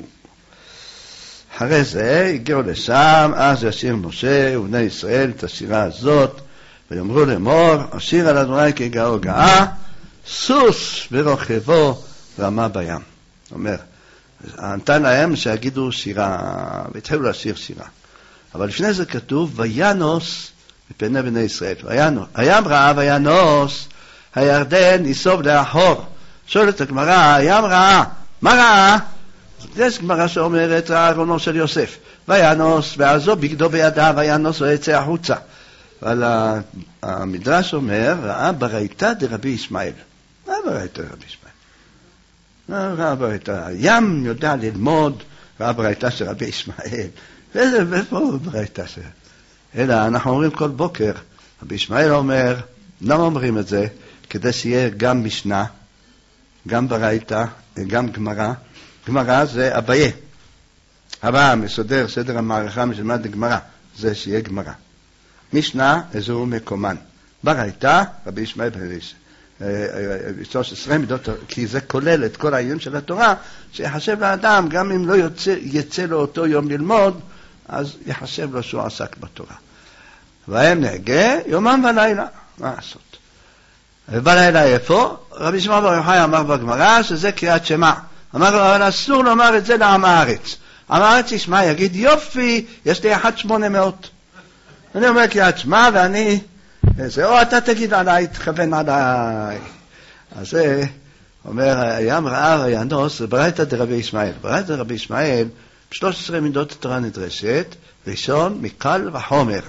אחרי זה הגיעו לשם, אז ישיר משה ובני ישראל את השירה הזאת, ויאמרו לאמור, השיר על אדוני כי גאו גאה, סוס ורוכבו רמה בים. אומר, נתן להם שיגידו שירה, והתחילו לשיר שירה. אבל לפני זה כתוב, וינוס מפני בני ישראל. הים ראה וינוס, הירדן יסוב לאחור. שואלת הגמרא, הים ראה, מה ראה? יש גמרא שאומרת, ראה ארונו של יוסף. וינוס, ועזוב בגדו בידיו, וינוס ויצא החוצה. אבל המדרש אומר, ראה ברייתא דרבי ישמעאל. מה ברייתא דרבי ישמעאל? ראה ברייתא, הים יודע ללמוד, ראה ברייתא של רבי ישמעאל. ואיפה ברייתא של... אלא אנחנו אומרים כל בוקר, רבי ישמעאל אומר, למה אומרים את זה? כדי שיהיה גם משנה, גם ברייתא, גם גמרא. גמרא זה אביה. הבא מסודר סדר המערכה משלמד לגמרא, זה שיהיה גמרא. משנה, איזו מקומן. ברייתא, רבי ישמעאל בריש. שלוש עשרה מידות, כי זה כולל את כל העניין של התורה, שיחשב לאדם, גם אם לא יוצא, יצא לו אותו יום ללמוד, אז יחשב לו שהוא עסק בתורה. והם נהגה יומם ולילה. מה לעשות? ובלילה איפה? רבי שמעון בר יוחאי אמר בגמרא שזה קריאת שמע. אמר לו, אבל אסור לומר את זה לעם הארץ. עם הארץ ישמע, יגיד, יופי, יש לי אחת שמונה מאות. אני אומר קריאת שמע, ואני, זה, או אתה תגיד עליי, תכוון עליי. אז זה, אומר, הים ראה וינוס, ברייתא דרבי ישמעאל. ברייתא דרבי ישמעאל, שלוש עשרה מידות התורה נדרשת, ראשון, מקל וחומר.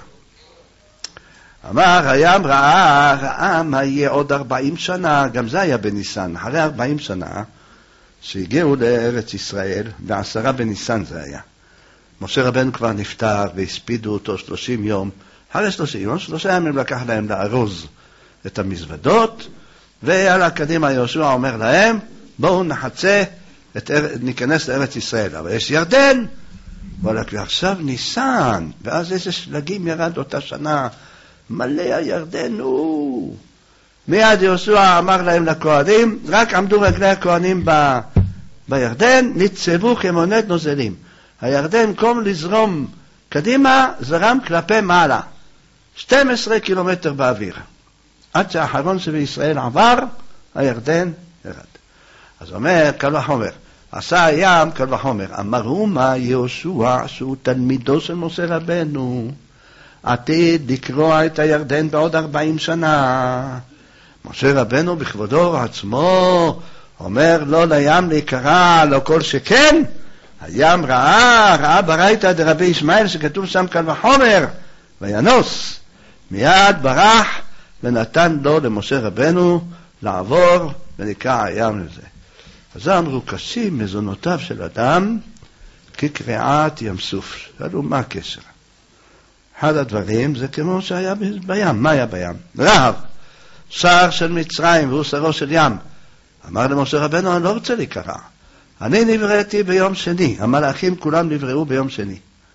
אמר, הים ראה, ראה מה יהיה עוד ארבעים שנה, גם זה היה בניסן, אחרי ארבעים שנה, שהגיעו לארץ ישראל, בעשרה בניסן זה היה. משה רבנו כבר נפטר, והספידו אותו שלושים יום, אחרי שלושים, שלושה ימים לקח להם לארוז את המזוודות, ויאללה קדימה יהושע אומר להם, בואו נחצה, את, ניכנס לארץ ישראל, אבל יש ירדן, ועכשיו ניסן, ואז איזה שלגים ירד אותה שנה, מלא הירדן הוא. מיד יהושע אמר להם לכהנים, רק עמדו רגלי הכהנים ב, בירדן, ניצבו כמונת נוזלים. הירדן במקום לזרום קדימה, זרם כלפי מעלה. שנים עשר קילומטר באוויר. עד שהאחרון שבישראל עבר, הירדן ירד. אז אומר, קל וחומר, עשה הים, קל וחומר, אמרו מה יהושע, שהוא תלמידו של משה רבנו, עתיד לקרוע את הירדן בעוד ארבעים שנה. משה רבנו בכבודו עצמו אומר לא לים להיקרע, לא כל שכן, הים ראה, ראה ברייתא דרבי ישמעאל שכתוב שם קל וחומר, וינוס, מיד ברח ונתן לו למשה רבנו לעבור ונקרע הים לזה. אז אמרו קשים מזונותיו של אדם כקריעת ים סוף. שאלו מה הקשר? אחד הדברים זה כמו שהיה בים. מה היה בים? רהב, שר של מצרים והוא שרו של ים. אמר למשה רבנו, אני לא רוצה להיקרע. אני נבראתי ביום שני, המלאכים כולם נבראו ביום שני.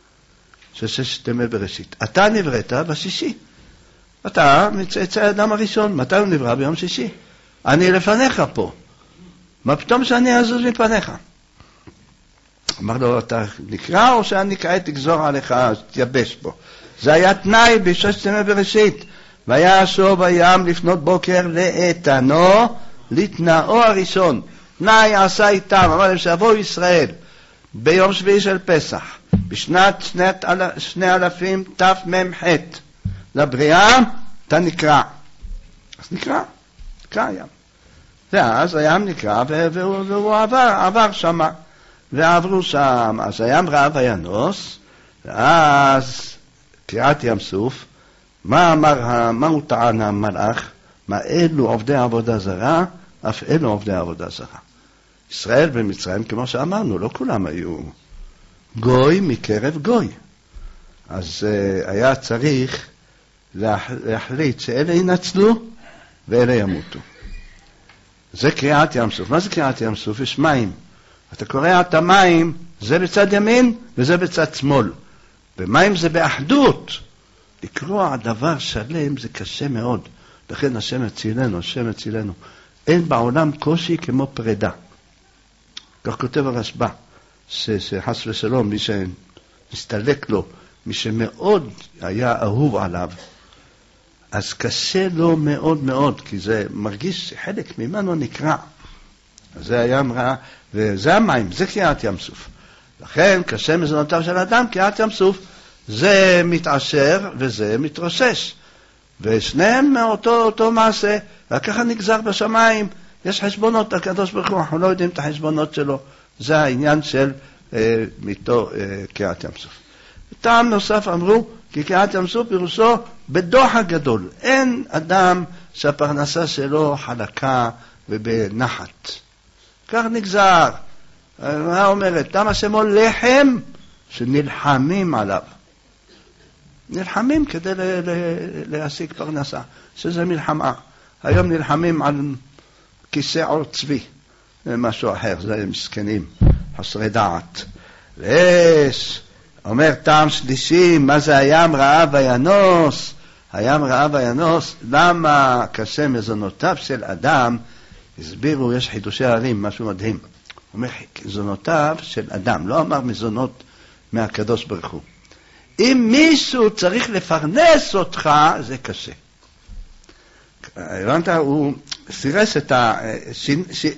ששת ימי בראשית. אתה נבראת בשישי. אתה מצאצא האדם הראשון. מתי הוא נברא? ביום שישי. אני לפניך פה. מה פתאום שאני אזוז מפניך? אמר לו, אתה נקרא או שאני כעת תגזור עליך, תייבש בו. זה היה תנאי בששת ימי בראשית. והיה אסור בים לפנות בוקר לאיתנו, לתנאו הראשון. תנאי עשה איתם, אמר להם שיבואו ישראל ביום שביעי של פסח, בשנת שנת שני אלפים תמ"ח לבריאה, אתה נקרא. אז נקרא, נקרא הים. ואז הים נקרא והוא, והוא עבר, עבר שם, ועברו שם. אז הים ראה וינוס, ואז קריעת ים סוף. מה אמר, מה הוא טען המלאך? מה אלו עובדי עבודה זרה, אף אלו עובדי עבודה זרה. ישראל ומצרים, כמו שאמרנו, לא כולם היו גוי מקרב גוי. אז uh, היה צריך להח, להחליט שאלה ינצלו ואלה ימותו. זה קריעת ים סוף. מה זה קריעת ים סוף? יש מים. אתה קורע את המים, זה בצד ימין וזה בצד שמאל. ומים זה באחדות. לקרוע דבר שלם זה קשה מאוד. לכן השם הצילנו, השם הצילנו. אין בעולם קושי כמו פרידה. כך כותב הרשב"א, שחס ושלום, מי שנסתלק לו, מי שמאוד היה אהוב עליו, אז קשה לו מאוד מאוד, כי זה מרגיש שחלק ממנו נקרע. אז זה הים רע, וזה המים, זה קריעת ים סוף. לכן קשה מזונותיו של אדם, קריעת ים סוף, זה מתעשר וזה מתרושש. ושניהם מאותו אותו מעשה, וככה נגזר בשמיים. יש חשבונות, הקדוש ברוך הוא, אנחנו לא יודעים את החשבונות שלו. זה העניין של אה, מיתו אה, קריעת ים סוף. טעם נוסף אמרו, כי קריעת ים סוף פירושו בדוח הגדול. אין אדם שהפרנסה שלו חלקה ובנחת. כך נגזר. מה אומרת? תם השמו לחם שנלחמים עליו. נלחמים כדי ל- ל- להשיג פרנסה, שזה מלחמה. היום נלחמים על כיסא עור צבי, זה משהו אחר, זה מסכנים, חסרי דעת. ויש, אומר טעם שלישי, מה זה הים ראה וינוס? הים ראה וינוס, למה קשה מזונותיו של אדם? הסבירו, יש חידושי ערים, משהו מדהים. אומר, מזונותיו של אדם, לא אמר מזונות מהקדוש ברוך הוא. אם מישהו צריך לפרנס אותך, זה קשה. הבנת, הוא סירס את ה... ש... ש...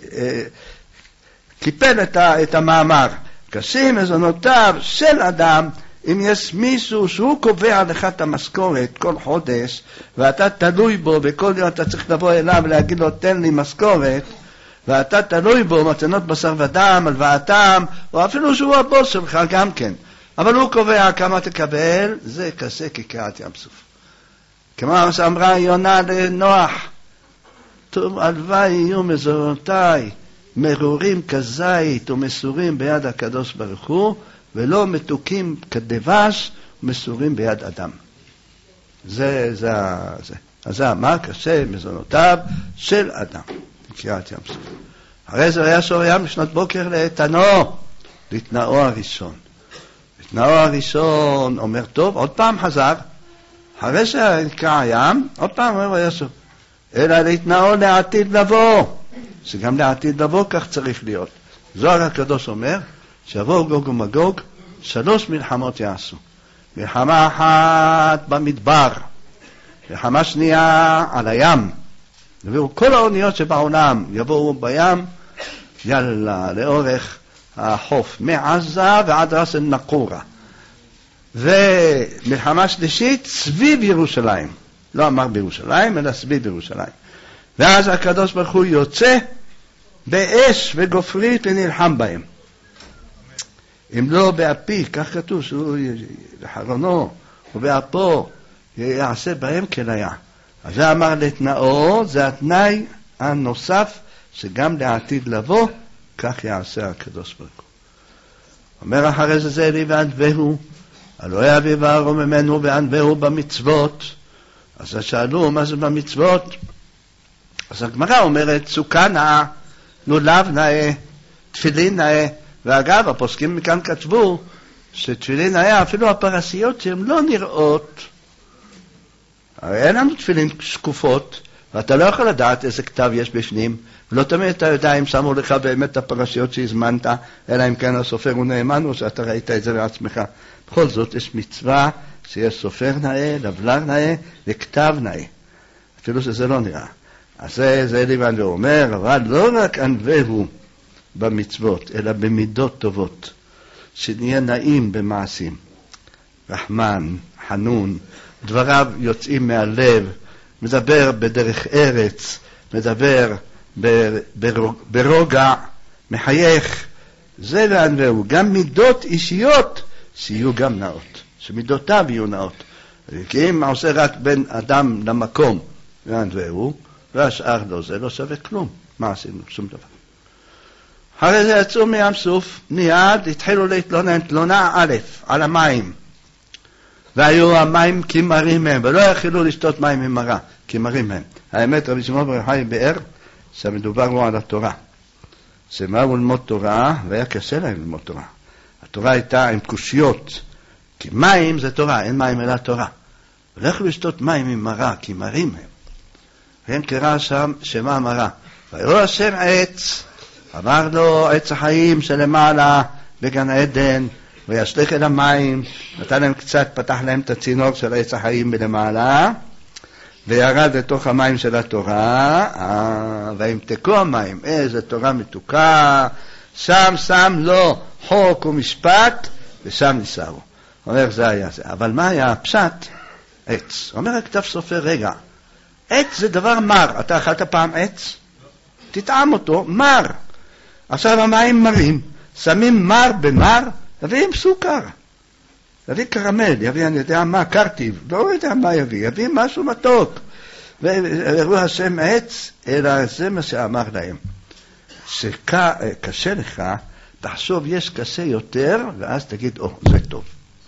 קיפל את, ה... את המאמר. קשה מזונותיו של אדם, אם יש מישהו שהוא קובע לך את המשכורת כל חודש, ואתה תלוי בו, וכל יום אתה צריך לבוא אליו ולהגיד לו, תן לי משכורת, ואתה תלוי בו, מתנות בשר ודם, הלוואתם, או אפילו שהוא הבוס שלך גם כן. אבל הוא קובע כמה תקבל, זה קשה כקריעת ים סוף. כמו שאמרה יונה לנוח, טוב הלוואי יהיו מזונותיי, מרורים כזית ומסורים ביד הקדוש ברוך הוא, ולא מתוקים כדבש ומסורים ביד אדם. זה, זה, זה. אז זה אמר קשה מזונותיו של אדם, קריאת ים סוף. הרי זה היה שור ים בשנות בוקר להתנאו, להתנאו הראשון. להתנאו הראשון אומר, טוב, עוד פעם חזר, אחרי שנקרא הים, עוד פעם אומר היה שור, אלא להתנאו לעתיד לבוא, שגם לעתיד לבוא כך צריך להיות. זוהר הקדוש אומר, שיבואו גוג ומגוג, שלוש מלחמות יעשו. מלחמה אחת במדבר, מלחמה שנייה על הים. יבואו כל האוניות שבעולם, יבואו בים, יאללה, לאורך החוף, מעזה ועד ראס אל-נקורה. ומלחמה שלישית, סביב ירושלים. לא אמר בירושלים, אלא סביב ירושלים. ואז הקדוש ברוך הוא יוצא באש וגופרית ונלחם בהם. אם לא באפי, כך כתוב, שהוא לחרונו ובאפו יעשה בהם כליה. אז זה אמר לתנאו, זה התנאי הנוסף שגם לעתיד לבוא, כך יעשה הקדוש ברוך הוא. אומר אחרי זה זה לי וענבהו, הלא יביא וערו ממנו וענבהו במצוות. אז שאלו מה זה במצוות? אז הגמרא אומרת, סוכה נאה, לולב נאה, תפילין נאה. ואגב, הפוסקים מכאן כתבו שתפילין נאה, אפילו הפרסיות שהן לא נראות, הרי אין לנו תפילין שקופות, ואתה לא יכול לדעת איזה כתב יש בפנים, ולא תמיד אתה יודע אם שמו לך באמת הפרשיות שהזמנת, אלא אם כן הסופר הוא נאמן, או שאתה ראית את זה בעצמך. בכל זאת יש מצווה שיש סופר נאה, לבלר נאה, וכתב נאה. אפילו שזה לא נראה. אז זה, זה ליבן ואומר, אבל לא רק ענבהו במצוות, אלא במידות טובות, שנהיה נעים במעשים. רחמן, חנון, דבריו יוצאים מהלב, מדבר בדרך ארץ, מדבר ברוגע, מחייך. זה לענבהו, גם מידות אישיות שיהיו גם נאות, שמידותיו יהיו נאות. כי אם עושה רק בין אדם למקום לענבהו, והשאר לא, זה לא שווה כלום. מה עשינו? שום דבר. אחרי זה יצאו מים סוף, מיד התחילו להתלונן, תלונה א' על המים. והיו המים כמרים הם, ולא יכלו לשתות מים עם מרה, כמרים הם. האמת, רבי שמעון בר יוחאי באר, שמדובר הוא על התורה. שמאו ללמוד תורה, והיה קשה להם ללמוד תורה. התורה הייתה עם קושיות, כי מים זה תורה, אין מים אלא תורה. ולא יכלו לשתות מים עם מרה, כמרים הם. והם קרא שם שמה מרה. ויראו השם עץ, אמר לו עץ החיים שלמעלה בגן עדן, וישליך אל המים, נתן להם קצת, פתח להם את הצינור של עץ החיים בלמעלה, וירד לתוך המים של התורה, אה, וימתקו המים, איזה תורה מתוקה, שם שם לו חוק ומשפט, ושם ניסרו. אומר זה היה זה. אבל מה היה הפשט? עץ. אומר הכתב סופר, רגע, עץ זה דבר מר, אתה אכלת פעם עץ? תטעם אותו, מר. עכשיו המים מרים, שמים מר במר, יביא עם סוכר, יביא קרמל, יביא אני יודע מה, קרטיב, לא יודע מה יביא, יביא משהו מתוק. ויראו השם עץ, אלא זה מה שאמר להם, שקשה לך, תחשוב יש קשה יותר, ואז תגיד, או, זה טוב.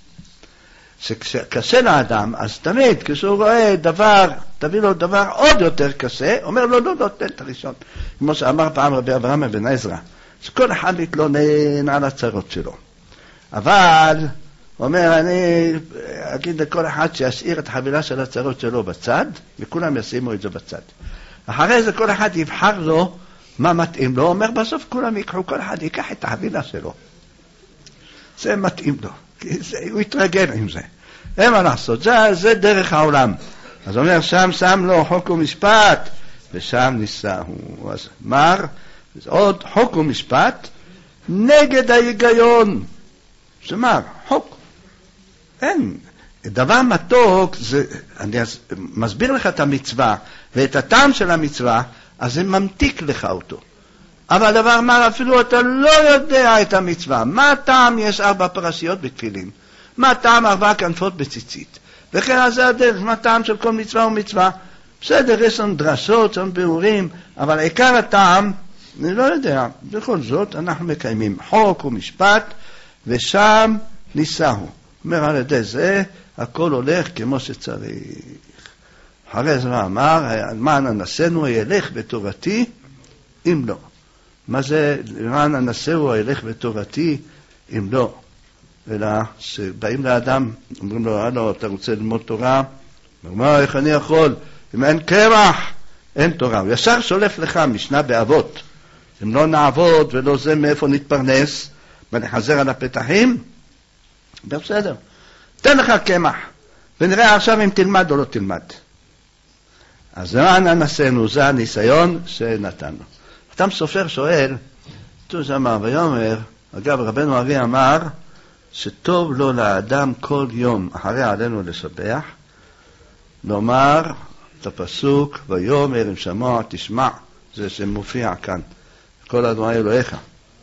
שקשה לאדם, אז תמיד, כשהוא רואה דבר, תביא לו דבר עוד יותר קשה, אומר לו, לא, לא, תן את הראשון. כמו שאמר פעם רבי אברהם אבן עזרא, שכל אחד מתלונן על הצרות שלו. אבל, הוא אומר, אני אגיד לכל אחד שישאיר את החבילה של הצרות שלו בצד, וכולם ישימו את זה בצד. אחרי זה כל אחד יבחר לו מה מתאים לו, הוא אומר, בסוף כולם יקחו, כל אחד ייקח את החבילה שלו. זה מתאים לו, כי זה, הוא יתרגל עם זה. אין מה לעשות, זה, זה דרך העולם. אז הוא אומר, שם שם לו חוק ומשפט, ושם ניסהו. אז מר, עוד חוק ומשפט, נגד ההיגיון. זה מר, חוק. אין. דבר מתוק, זה, אני מסביר לך את המצווה, ואת הטעם של המצווה, אז זה ממתיק לך אותו. אבל דבר מר, אפילו אתה לא יודע את המצווה. מה טעם יש ארבע פרשיות בתפילין? מה טעם ארבע כנפות בציצית? וכן אז זה הדרך, מה טעם של כל מצווה ומצווה? בסדר, יש לנו דרשות, יש לנו ביאורים, אבל עיקר הטעם, אני לא יודע. בכל זאת, אנחנו מקיימים חוק ומשפט, ושם ניסהו. אומר על ידי זה, הכל הולך כמו שצריך. אחרי זה אמר, למען אנסינו ילך בתורתי, אם לא. מה זה למען אנסינו ילך בתורתי, אם לא? אלא שבאים לאדם, אומרים לו, הלו, אתה רוצה ללמוד תורה? אומר, מה, איך אני יכול? אם אין קרח, אין תורה. הוא ישר שולף לך משנה באבות. אם לא נעבוד ולא זה מאיפה נתפרנס, ונחזר על הפתחים, בסדר. תן לך קמח, ונראה עכשיו אם תלמד או לא תלמד. אז למען אנסינו, זה הניסיון שנתנו. אדם סופר שואל, תו שאמר ויאמר, אגב רבנו ארי אמר, שטוב לו לאדם כל יום אחרי עלינו לשבח, לומר את הפסוק, ויאמר אם שמוע תשמע, זה שמופיע כאן, כל אדוני אלוהיך,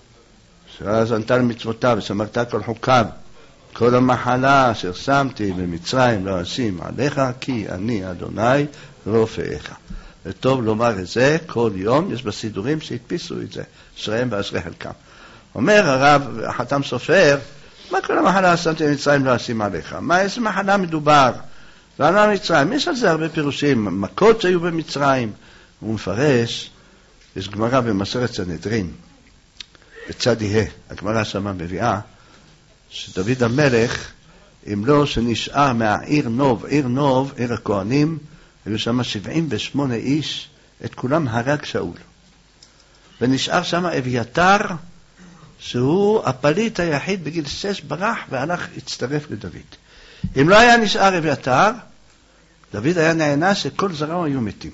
שאז נתן מצוותיו ושמרת כל חוקיו, כל המחלה אשר שמתי במצרים לא אשים עליך, כי אני אדוני רופאיך. וטוב לומר את זה כל יום, יש בסידורים שהדפיסו את זה, אשריהם ואשרי חלקם. אומר הרב החתם סופר, מה כל המחלה שמתי במצרים לא אשים עליך? מה איזה מחלה מדובר? ועלה מצרים, יש על זה הרבה פירושים, מכות שהיו במצרים. הוא מפרש, יש גמרא במסכת סנהדרין, בצד יהיה, הגמרא שמה מביאה, שדוד המלך, אם לא שנשאר מהעיר נוב, עיר נוב, עיר הכהנים, היו שם שבעים ושמונה איש, את כולם הרג שאול. ונשאר שם אביתר, שהוא הפליט היחיד בגיל שש ברח, והלך הצטרף לדוד. אם לא היה נשאר אביתר, דוד היה נענש שכל זרעו היו מתים.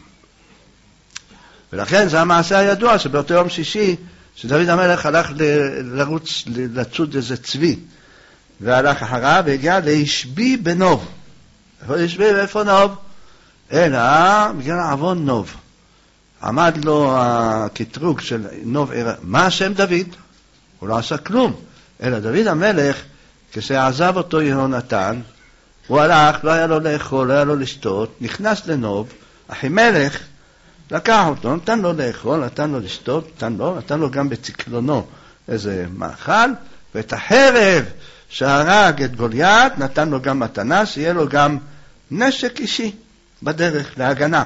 ולכן זה המעשה הידוע שבאותו יום שישי, שדוד המלך הלך ל- לרוץ, ל- לצוד איזה צבי, והלך אחריו והגיע להשבי בנוב. איפה להשבי ואיפה נוב? אלא בגלל עוון נוב. עמד לו הקטרוג של נוב, מה השם דוד? הוא לא עשה כלום. אלא דוד המלך, כשעזב אותו יהונתן, הוא הלך, לא היה לו לאכול, לא היה לו לשתות, נכנס לנוב, אחימלך לקח אותו, נתן לו לאכול, נתן לו לשתות, נתן לו, נתן לו גם בצקלונו איזה מאכל, ואת החרב שהרג את גוליית, נתן לו גם מתנה, שיהיה לו גם נשק אישי בדרך להגנה.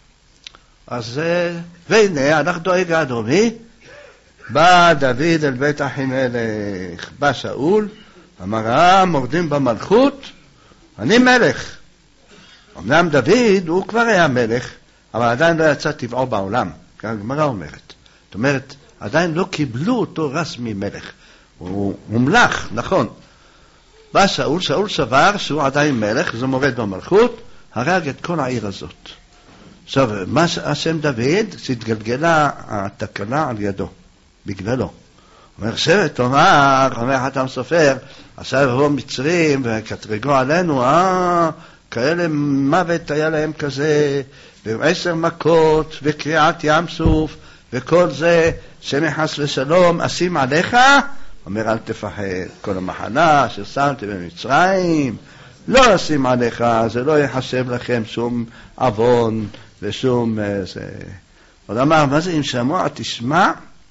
אז והנה, הלך דואג האדומי, בא דוד אל בית אחימלך, בא שאול, אמר, מורדים במלכות, אני מלך. אמנם דוד הוא כבר היה מלך, אבל עדיין לא יצא טבעו בעולם, כך הגמרא אומרת. זאת אומרת, עדיין לא קיבלו אותו רשמי מלך. הוא מומלך, נכון. בא שאול, שאול סבר שהוא עדיין מלך, זה מורד במלכות, הרג את כל העיר הזאת. עכשיו, מה השם דוד? שהתגלגלה התקלה על ידו, בגללו. אומר, שבט אומר, אומר חתם סופר, עכשיו יבואו מצרים וקטרגו עלינו, אה, כאלה מוות היה להם כזה, ועשר מכות, וקריעת ים סוף, וכל זה, שמחס ושלום, אשים עליך, אומר, אל תפחד, כל המחלה ששמתי במצרים, לא אשים עליך, זה לא יחשב לכם שום עוון ושום... זה... עוד אמר, מה זה אם שמוע תשמע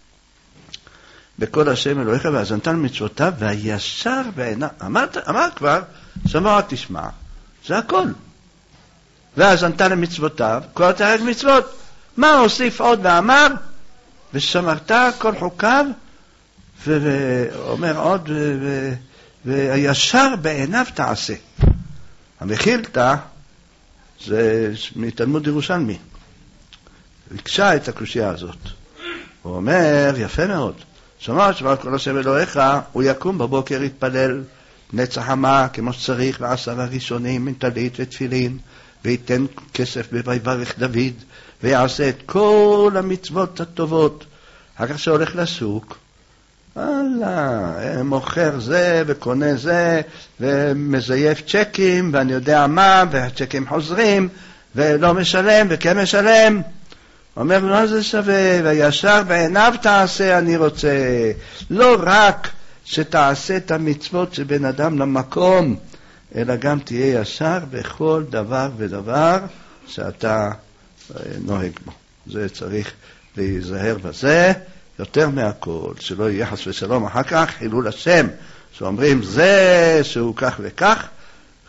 בכל השם אלוהיך והזנתן מצוותיו והישר בעיניו. אמר, אמר כבר, שמוע תשמע, זה הכל. והזנתן למצוותיו, כל תרג מצוות. מה הוסיף עוד ואמר? ושמרת כל חוקיו, ואומר עוד, והישר בעיניו תעשה. המחילתא זה מתלמוד ירושלמי. הקשה את הקושיה הזאת. הוא אומר, יפה מאוד, שמע שמע כל השם אלוהיך, הוא יקום בבוקר יתפלל נצח חמה כמו שצריך לעשר הראשונים מן טלית ותפילין, וייתן כסף ויברך דוד, ויעשה את כל המצוות הטובות. אחר שהולך לסוק, אללה, מוכר זה וקונה זה, ומזייף צ'קים, ואני יודע מה, והצ'קים חוזרים, ולא משלם וכן משלם. אומר, מה זה שווה? וישר בעיניו תעשה, אני רוצה. לא רק שתעשה את המצוות שבין אדם למקום, אלא גם תהיה ישר בכל דבר ודבר שאתה נוהג בו. זה צריך להיזהר בזה יותר מהכל, שלא יהיה חס ושלום אחר כך חילול השם, שאומרים זה שהוא כך וכך,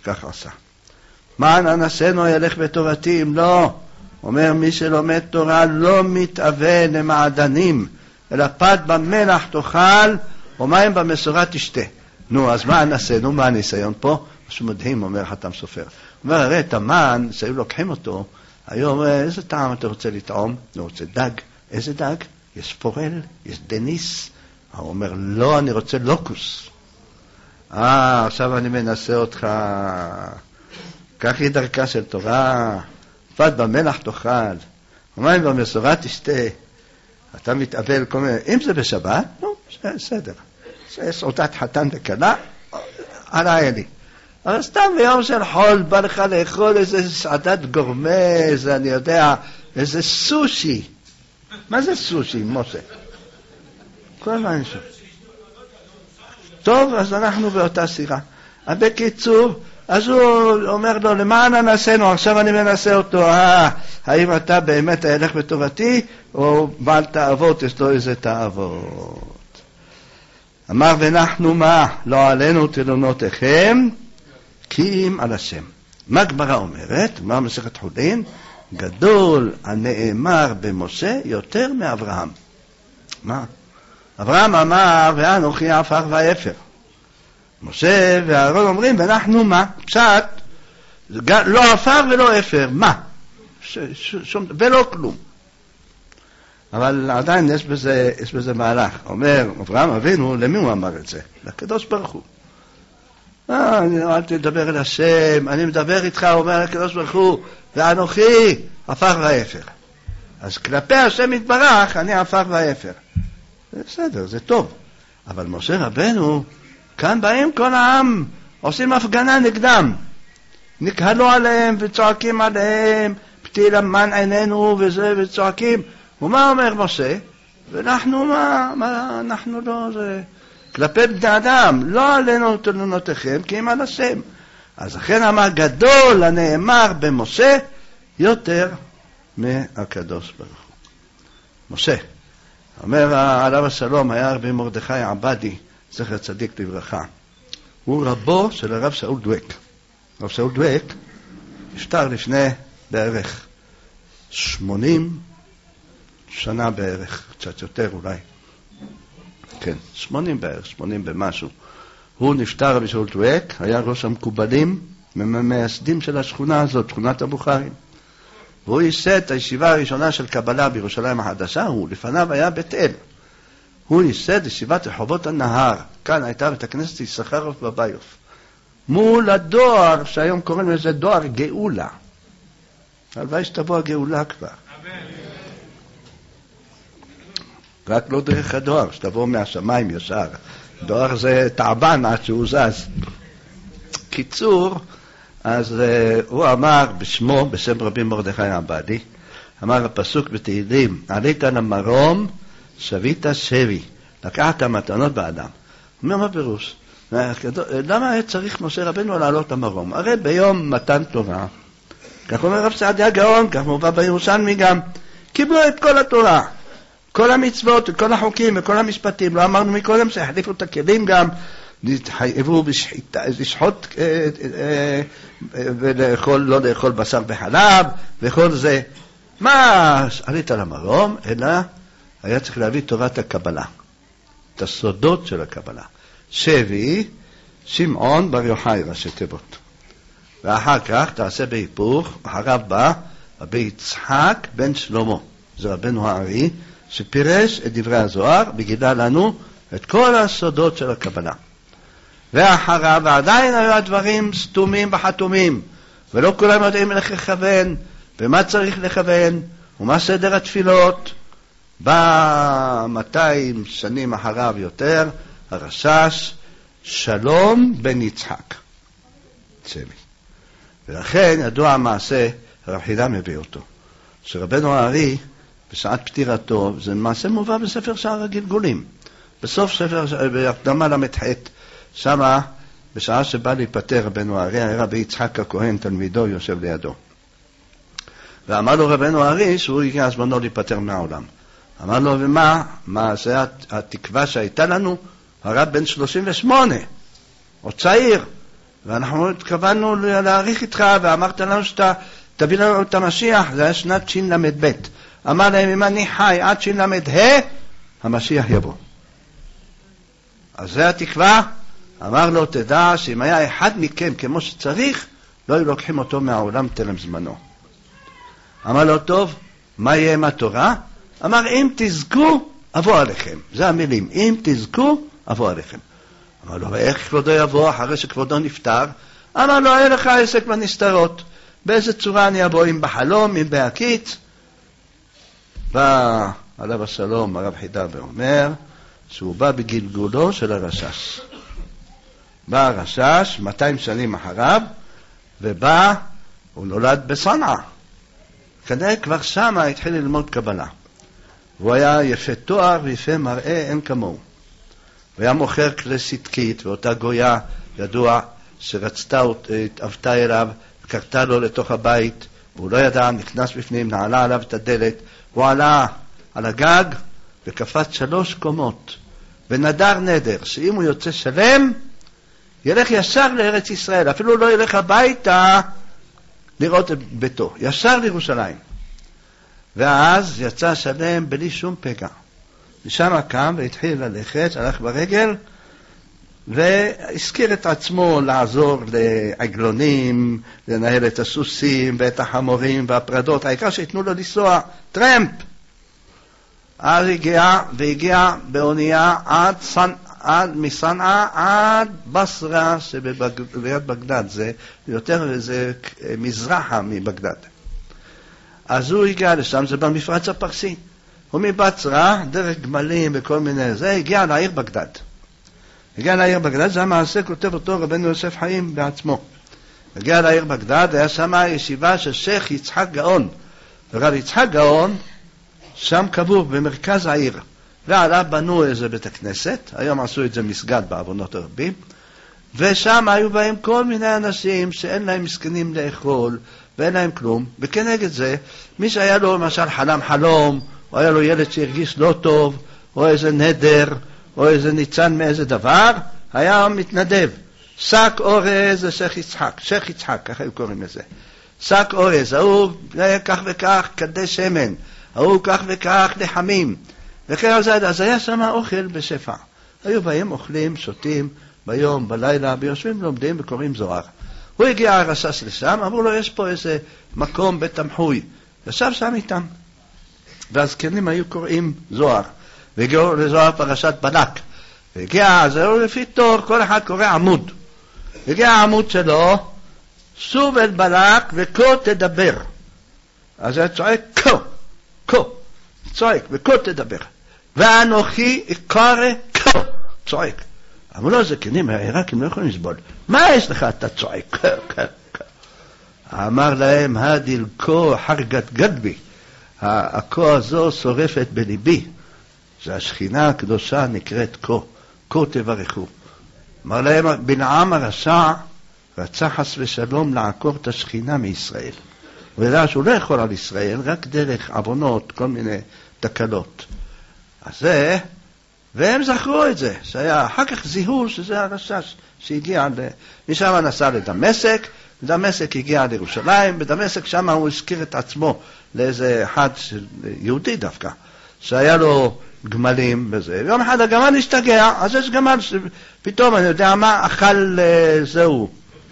כך עשה. מה ננסנו ילך בתורתי אם לא? אומר מי שלומד תורה לא מתאווה למעדנים, אלא פת במלח תאכל ומים במשורה תשתה. נו, אז מה נעשינו? מה הניסיון פה? משהו מדהים, אומר חתם סופר. אומר, הרי את המן, שהיו לוקחים אותו, היו אומר, איזה טעם אתה רוצה לטעום? הוא רוצה דג. איזה דג? יש פורל, יש דניס. הוא אומר, לא, אני רוצה לוקוס. אה, עכשיו אני מנסה אותך. כך היא דרכה של תורה. פת במלח תאכל, ומים במשורה תשתה. אתה מתאבל כל מיני, אם זה בשבת, נו, בסדר. זה סעודת חתן וכלה, עליי לי. אבל סתם ביום של חול בא לך לאכול איזה סעדת גורמה, איזה, אני יודע, איזה סושי. מה זה סושי, משה? כל הזמן שו. טוב, אז אנחנו באותה סירה. בקיצור, אז הוא אומר לו, למען ננסנו, עכשיו אני מנסה אותו, אה, האם אתה באמת הלך בתורתי, או בעל תאוות, יש לו איזה תאוות. אמר ונחנו מה, לא עלינו תלונותיכם, כי אם על השם. מה הגמרא אומרת? מה מסכת חולין? גדול הנאמר במשה יותר מאברהם. מה? אברהם אמר, ואנוכי עפר ואפר. משה ואהרון אומרים, ואנחנו מה? פשט, לא עפר ולא אפר, מה? ש, ש, שום, ולא כלום. אבל עדיין יש בזה, יש בזה מהלך. אומר, אברהם אבינו, למי הוא אמר את זה? לקדוש ברוך הוא. אה, אני אל תדבר אל השם, אני מדבר איתך, הוא אומר לקדוש ברוך הוא, ואנוכי עפר ואפר. אז כלפי השם יתברך, אני עפר ואפר. בסדר, זה טוב. אבל משה רבנו, כאן באים כל העם, עושים הפגנה נגדם. נקהלו עליהם וצועקים עליהם, פתיל המן עינינו וזה, וצועקים. ומה אומר משה? ואנחנו מה, מה אנחנו לא, זה... כלפי בני אדם, לא עלינו תלונותיכם, כי אם על השם. אז לכן אמר גדול הנאמר במשה, יותר מהקדוש ברוך הוא. משה, אומר עליו השלום, היה רבי מרדכי עבדי, זכר צדיק לברכה. הוא רבו של הרב שאול דואק. הרב שאול דואק נפטר לפני בערך שמונים שנה בערך, קצת יותר אולי. כן, שמונים בערך, שמונים במשהו. הוא נפטר רבי שאול דואק, היה ראש המקובלים, ממייסדים של השכונה הזאת, שכונת הבוכרים. והוא ייסד את הישיבה הראשונה של קבלה בירושלים החדשה, הוא לפניו היה בית אל. הוא ייסד ישיבת רחובות הנהר, כאן הייתה בית הכנסת יששכרוב בביוף. מול הדואר, שהיום קוראים לזה דואר גאולה. הלוואי שתבוא הגאולה כבר. רק לא דרך הדואר, שתבוא מהשמיים ישר. דואר זה תעבן עד שהוא זז. קיצור, אז uh, הוא אמר בשמו, בשם רבי מרדכי עבדי, אמר הפסוק בתהילים, עלית למרום, שבית שבי, לקחת מתנות באדם. הוא אומר מה פירוש? למה היה צריך משה רבנו לעלות למרום? הרי ביום מתן תורה, כך אומר רב סעדיה גאון, כך מובא בירושלמי גם, קיבלו את כל התורה, כל המצוות, את כל החוקים וכל המשפטים. לא אמרנו מקודם שהחליפו את הכלים גם, נתחייבו לשחוט ולאכול, לא לאכול בשר בחלב וכל זה. מה עלית למרום? אלא היה צריך להביא תורת הקבלה, את הסודות של הקבלה. שבי, שמעון בר יוחאי ראשי תיבות. ואחר כך תעשה בהיפוך, אחריו בא רבי יצחק בן שלמה, זה רבנו הארי, שפירש את דברי הזוהר וגילה לנו את כל הסודות של הקבלה. ואחריו עדיין היו הדברים סתומים וחתומים, ולא כולם יודעים איך לכוון, ומה צריך לכוון, ומה סדר התפילות. ב-מאתיים שנים אחריו יותר, הרשש שלום בן יצחק צבי. ולכן ידוע המעשה, הרב חידה מביא אותו, שרבנו הארי בשעת פטירתו, זה מעשה מובא בספר שער הגלגולים, בסוף ספר, בהקדמה למ"ח, שמה בשעה שבא להיפטר רבנו הארי, היה רבי יצחק הכהן תלמידו יושב לידו, ואמר לו רבנו הארי שהוא הגיע הזמנו להיפטר מהעולם. אמר לו, ומה? מה זה התקווה שהייתה לנו? הרב בן שלושים ושמונה, או צעיר, ואנחנו התכוונו להעריך איתך, ואמרת לנו שאתה תביא לנו את המשיח, זה היה שנת שין למד ב'. אמר להם, אם אני חי עד שין למד ה', המשיח יבוא. אז זה התקווה. אמר לו, תדע שאם היה אחד מכם כמו שצריך, לא היו לוקחים אותו מהעולם תלם זמנו. אמר לו, טוב, מה יהיה עם התורה? אמר, אם תזכו, אבוא עליכם. זה המילים, אם תזכו, אבוא עליכם. אמר לו, ואיך כבודו יבוא אחרי שכבודו נפטר? אמר לו, אין לך עסק בנסתרות. באיזה צורה אני אבוא, אם בחלום, אם בהקיץ? בא עליו השלום הרב חידה ואומר, שהוא בא בגלגולו של הרשש. בא הרשש, מאתיים שנים אחריו, ובא, הוא נולד בסנעה. כנראה כבר שמה התחיל ללמוד קבלה. הוא היה יפה תואר ויפה מראה, אין כמוהו. והיה מוכר כלי סדקית, ואותה גויה ידוע שרצתה, התאבתה אליו, וקרתה לו לתוך הבית, והוא לא ידע, נכנס בפנים, נעלה עליו את הדלת, הוא עלה על הגג וקפץ שלוש קומות, ונדר נדר, שאם הוא יוצא שלם, ילך ישר לארץ ישראל, אפילו לא ילך הביתה לראות את ביתו, ישר לירושלים. ואז יצא שלם בלי שום פגע. משם קם והתחיל ללכת, הלך ברגל, והזכיר את עצמו לעזור לעגלונים, לנהל את הסוסים ואת החמורים והפרדות, העיקר שיתנו לו לנסוע טרמפ. אז הגיע, והגיע באונייה עד, סנ... עד מסנעה עד בסרה שליד בגדד, זה יותר זה מזרחה מבגדד. אז הוא הגיע לשם, זה במפרץ הפרסי. הוא מבצרה, דרך גמלים וכל מיני זה, הגיע לעיר בגדד. הגיע לעיר בגדד, זה המעשה כותב אותו רבנו יוסף חיים בעצמו. הגיע לעיר בגדד, היה שם ישיבה של שייך יצחק גאון. ורב יצחק גאון, שם קבור במרכז העיר. ועליו בנו איזה בית הכנסת, היום עשו את זה מסגד בעוונות הרבים, ושם היו בהם כל מיני אנשים שאין להם מסכנים לאכול, ואין להם כלום, וכנגד זה, מי שהיה לו למשל חלם חלום, או היה לו ילד שהרגיש לא טוב, או איזה נדר, או איזה ניצן מאיזה דבר, היה מתנדב. שק אורז זה שייך יצחק, שייך יצחק, ככה היו קוראים לזה. שק אורז, ההוא כך וכך כדי שמן, ההוא כך וכך לחמים, וכן זה, אז היה שם אוכל בשפע. היו בהם אוכלים, שותים, ביום, בלילה, ביושבים, לומדים וקוראים זוהר. הוא הגיע הרשש לשם, אמרו לו, יש פה איזה מקום בית תמחוי. ישב שם איתם. והזקנים היו קוראים זוהר. והגיעו לזוהר פרשת בלק. והגיע, אז היו לפי תור, כל אחד קורא עמוד. והגיע העמוד שלו, סוב אל בלק וכה תדבר. אז היה צועק, כה, כה, צועק, וכה תדבר. ואנוכי אקרא כה, צועק. אמרו לו, זקנים, העיראקים לא יכולים לסבול. מה יש לך, אתה צועק? אמר להם, הדיל כה חרגת גדבי. הכה הזו שורפת בליבי. זה השכינה הקדושה נקראת כה. כה תברכו. אמר להם, בלעם הרשע רצה חס ושלום לעקור את השכינה מישראל. הוא ידע שהוא לא יכול על ישראל, רק דרך עוונות, כל מיני תקלות. אז זה... והם זכרו את זה, שהיה, אחר כך זיהו שזה הרשש שהגיע, משם נסע לדמשק, בדמשק הגיע לירושלים, בדמשק שם הוא הזכיר את עצמו לאיזה אחד של יהודי דווקא, שהיה לו גמלים בזה, ויום אחד הגמל השתגע, אז יש גמל שפתאום אני יודע מה, אכל זהו.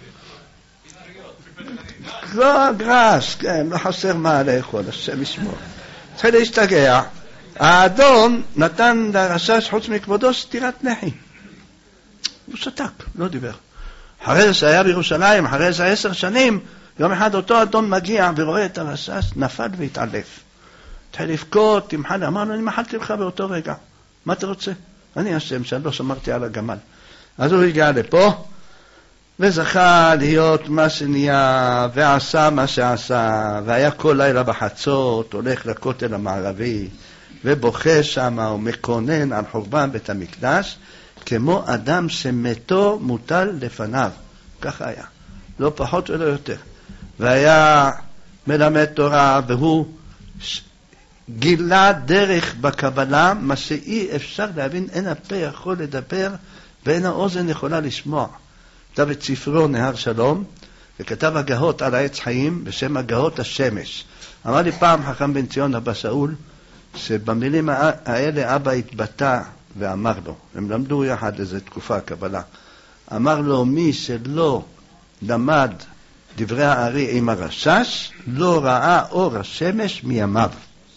לא גרס, כן, לא חסר מה לאכול, השם ישמור. צריך להשתגע. האדון נתן לרשש חוץ מכבודו סתירת נחי. הוא שתק, לא דיבר. אחרי זה שהיה בירושלים, אחרי זה עשר שנים, יום אחד אותו אדון מגיע ורואה את הרשש, נפל והתעלף. התחיל לבכות, תמחל, אמרנו, אני מחלתי לך באותו רגע. מה אתה רוצה? אני השם שאני לא שמרתי על הגמל. אז הוא הגיע לפה, וזכה להיות מה שנהיה, ועשה מה שעשה, והיה כל לילה בחצות, הולך לכותל המערבי, ובוכה שם ומקונן על חורבן בית המקדש, כמו אדם שמתו מוטל לפניו. ככה היה, לא פחות ולא יותר. והיה מלמד תורה, והוא גילה דרך בקבלה, מה שאי אפשר להבין, אין הפה יכול לדבר, ואין האוזן יכולה לשמוע. כתב את ספרו נהר שלום, וכתב הגהות על העץ חיים בשם הגהות השמש. אמר לי פעם חכם בן ציון אבא שאול, שבמילים האלה אבא התבטא ואמר לו, הם למדו יחד איזו תקופה קבלה, אמר לו, מי שלא למד דברי הארי עם הרשש, לא ראה אור השמש מימיו.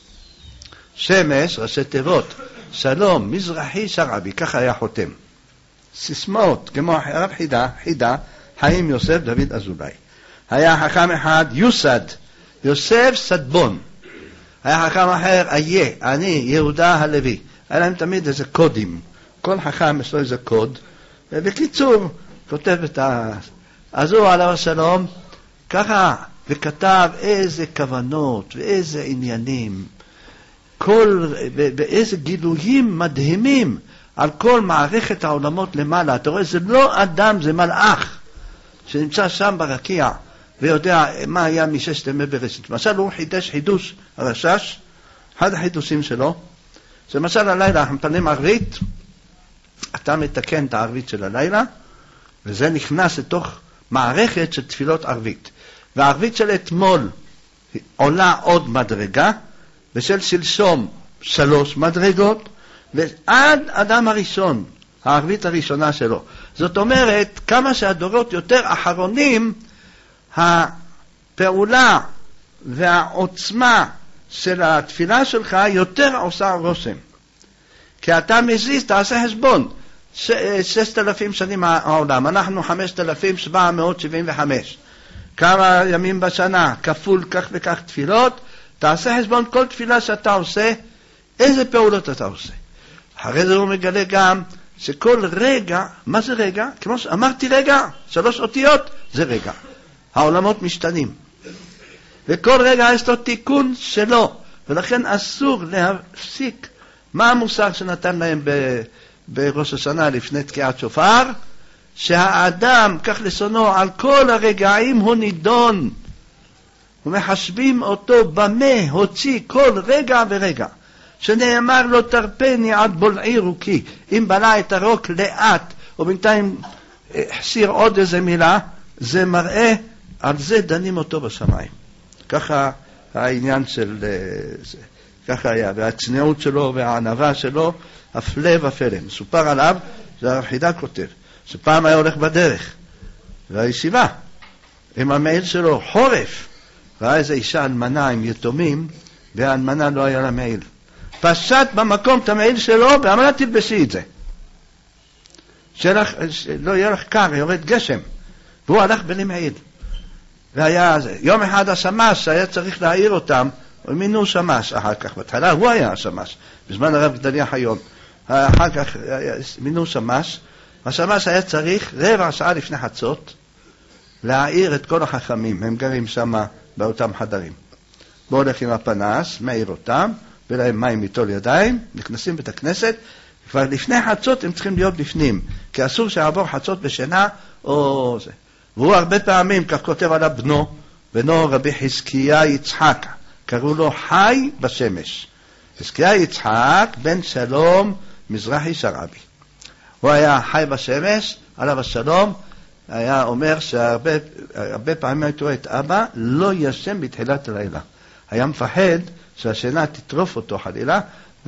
שמש, ראשי תיבות, שלום, מזרחי, שרעבי, ככה היה חותם. סיסמאות, כמו הרב חידה, חידה, חיים יוסף דוד אזולאי. היה חכם אחד, יוסד, יוסף סדבון. היה חכם אחר, איה, אני, יהודה הלוי. היה להם תמיד איזה קודים. כל חכם יש לו איזה קוד. ובקיצור, כותב את ה... אז הוא עליו השלום, ככה, וכתב איזה כוונות ואיזה עניינים, כל, ואיזה גילויים מדהימים על כל מערכת העולמות למעלה. אתה רואה, זה לא אדם, זה מלאך שנמצא שם ברקיע ויודע מה היה מששת ימי בראשית. למשל, הוא חידש חידוש הרשש, אחד החידושים שלו, זה למשל הלילה, אנחנו מתפללים ערבית, אתה מתקן את הערבית של הלילה, וזה נכנס לתוך מערכת של תפילות ערבית. והערבית של אתמול עולה עוד מדרגה, ושל שלשום שלוש מדרגות, ועד אדם הראשון, הערבית הראשונה שלו. זאת אומרת, כמה שהדורות יותר אחרונים, הפעולה והעוצמה של התפילה שלך יותר עושה רושם. כי אתה מזיז, תעשה חשבון, ששת אלפים שנים העולם, אנחנו חמשת אלפים שבע מאות שבעים וחמש. כמה ימים בשנה, כפול כך וכך תפילות, תעשה חשבון כל תפילה שאתה עושה, איזה פעולות אתה עושה. אחרי זה הוא מגלה גם שכל רגע, מה זה רגע? כמו שאמרתי רגע, שלוש אותיות, זה רגע. העולמות משתנים. וכל רגע יש לו תיקון שלו, ולכן אסור להפסיק. מה המושג שנתן להם ב... בראש השנה לפני תקיעת שופר? שהאדם, כך לשונו, על כל הרגעים הוא נידון. ומחשבים אותו במה הוציא כל רגע ורגע. שנאמר לו תרפני עד בולעי רוקי. אם בלע את הרוק לאט, ובינתיים החסיר עוד איזה מילה, זה מראה, על זה דנים אותו בשמיים. ככה העניין של זה. ככה היה, והצניעות שלו והענווה שלו, הפלא ופלא. מסופר עליו, זה הרב חידה כותב, שפעם היה הולך בדרך, והישיבה, עם המעיל שלו, חורף, ראה איזו אישה אלמנה עם יתומים, והאלמנה לא היה לה מעיל. פשט במקום את המעיל שלו, ואמר לה תלבשי את זה. שלך, לא יהיה לך קר, יורד גשם. והוא הלך בלי מעיל. והיה זה. יום אחד השמש היה צריך להעיר אותם, מינו שמש אחר כך. בתחילה הוא היה השמש, בזמן הרב גדליה חיון. אחר כך מינו שמש, השמש היה צריך רבע שעה לפני חצות להעיר את כל החכמים, הם גרים שם באותם חדרים. בוא הולך עם הפנס, מעיר אותם, ולהם מים מטול ידיים, נכנסים בית הכנסת, כבר לפני חצות הם צריכים להיות בפנים, כי אסור שיעבור חצות בשינה או זה. והוא הרבה פעמים, כך כותב עליו בנו, בנו רבי חזקיה יצחק, קראו לו חי בשמש. חזקיה יצחק בן שלום מזרחי שרעבי. הוא היה חי בשמש, עליו השלום, היה אומר שהרבה הרבה פעמים הייתו את אבא לא ישן בתחילת הלילה. היה מפחד שהשינה תטרוף אותו חלילה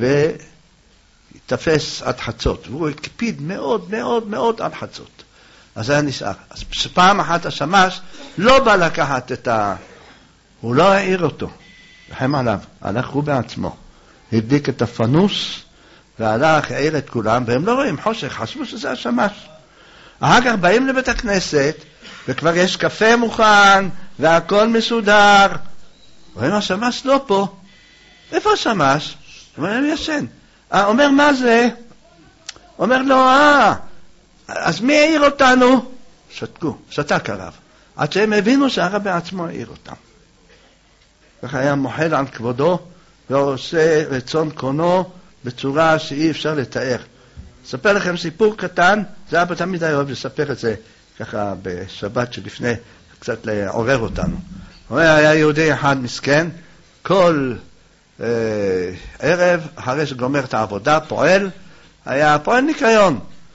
ויתפס עד חצות. והוא הקפיד מאוד מאוד מאוד עד חצות. אז היה נשאר. אז פעם אחת השמש לא בא לקחת את ה... הוא לא העיר אותו. רחם עליו. הלך הוא בעצמו. הדליק את הפנוס והלך, העיר את כולם, והם לא רואים חושך, חשבו שזה השמש. אחר כך באים לבית הכנסת, וכבר יש קפה מוכן, והכל מסודר. רואים, השמש לא פה. איפה השמש? אומר להם ישן. אומר, מה זה? אומר לו, אה, אז מי העיר אותנו? שתקו, שתק הרב. עד שהם הבינו שהרב בעצמו העיר אותם. ככה היה מוחל על כבודו, ועושה רצון קונו בצורה שאי אפשר לתאר. אספר לכם סיפור קטן, זה אבא תמיד היה אוהב לספר את זה ככה בשבת שלפני, קצת לעורר אותנו. הוא היה יהודי אחד מסכן, כל אה, ערב, אחרי שגומר את העבודה, פועל, היה פועל ניקיון.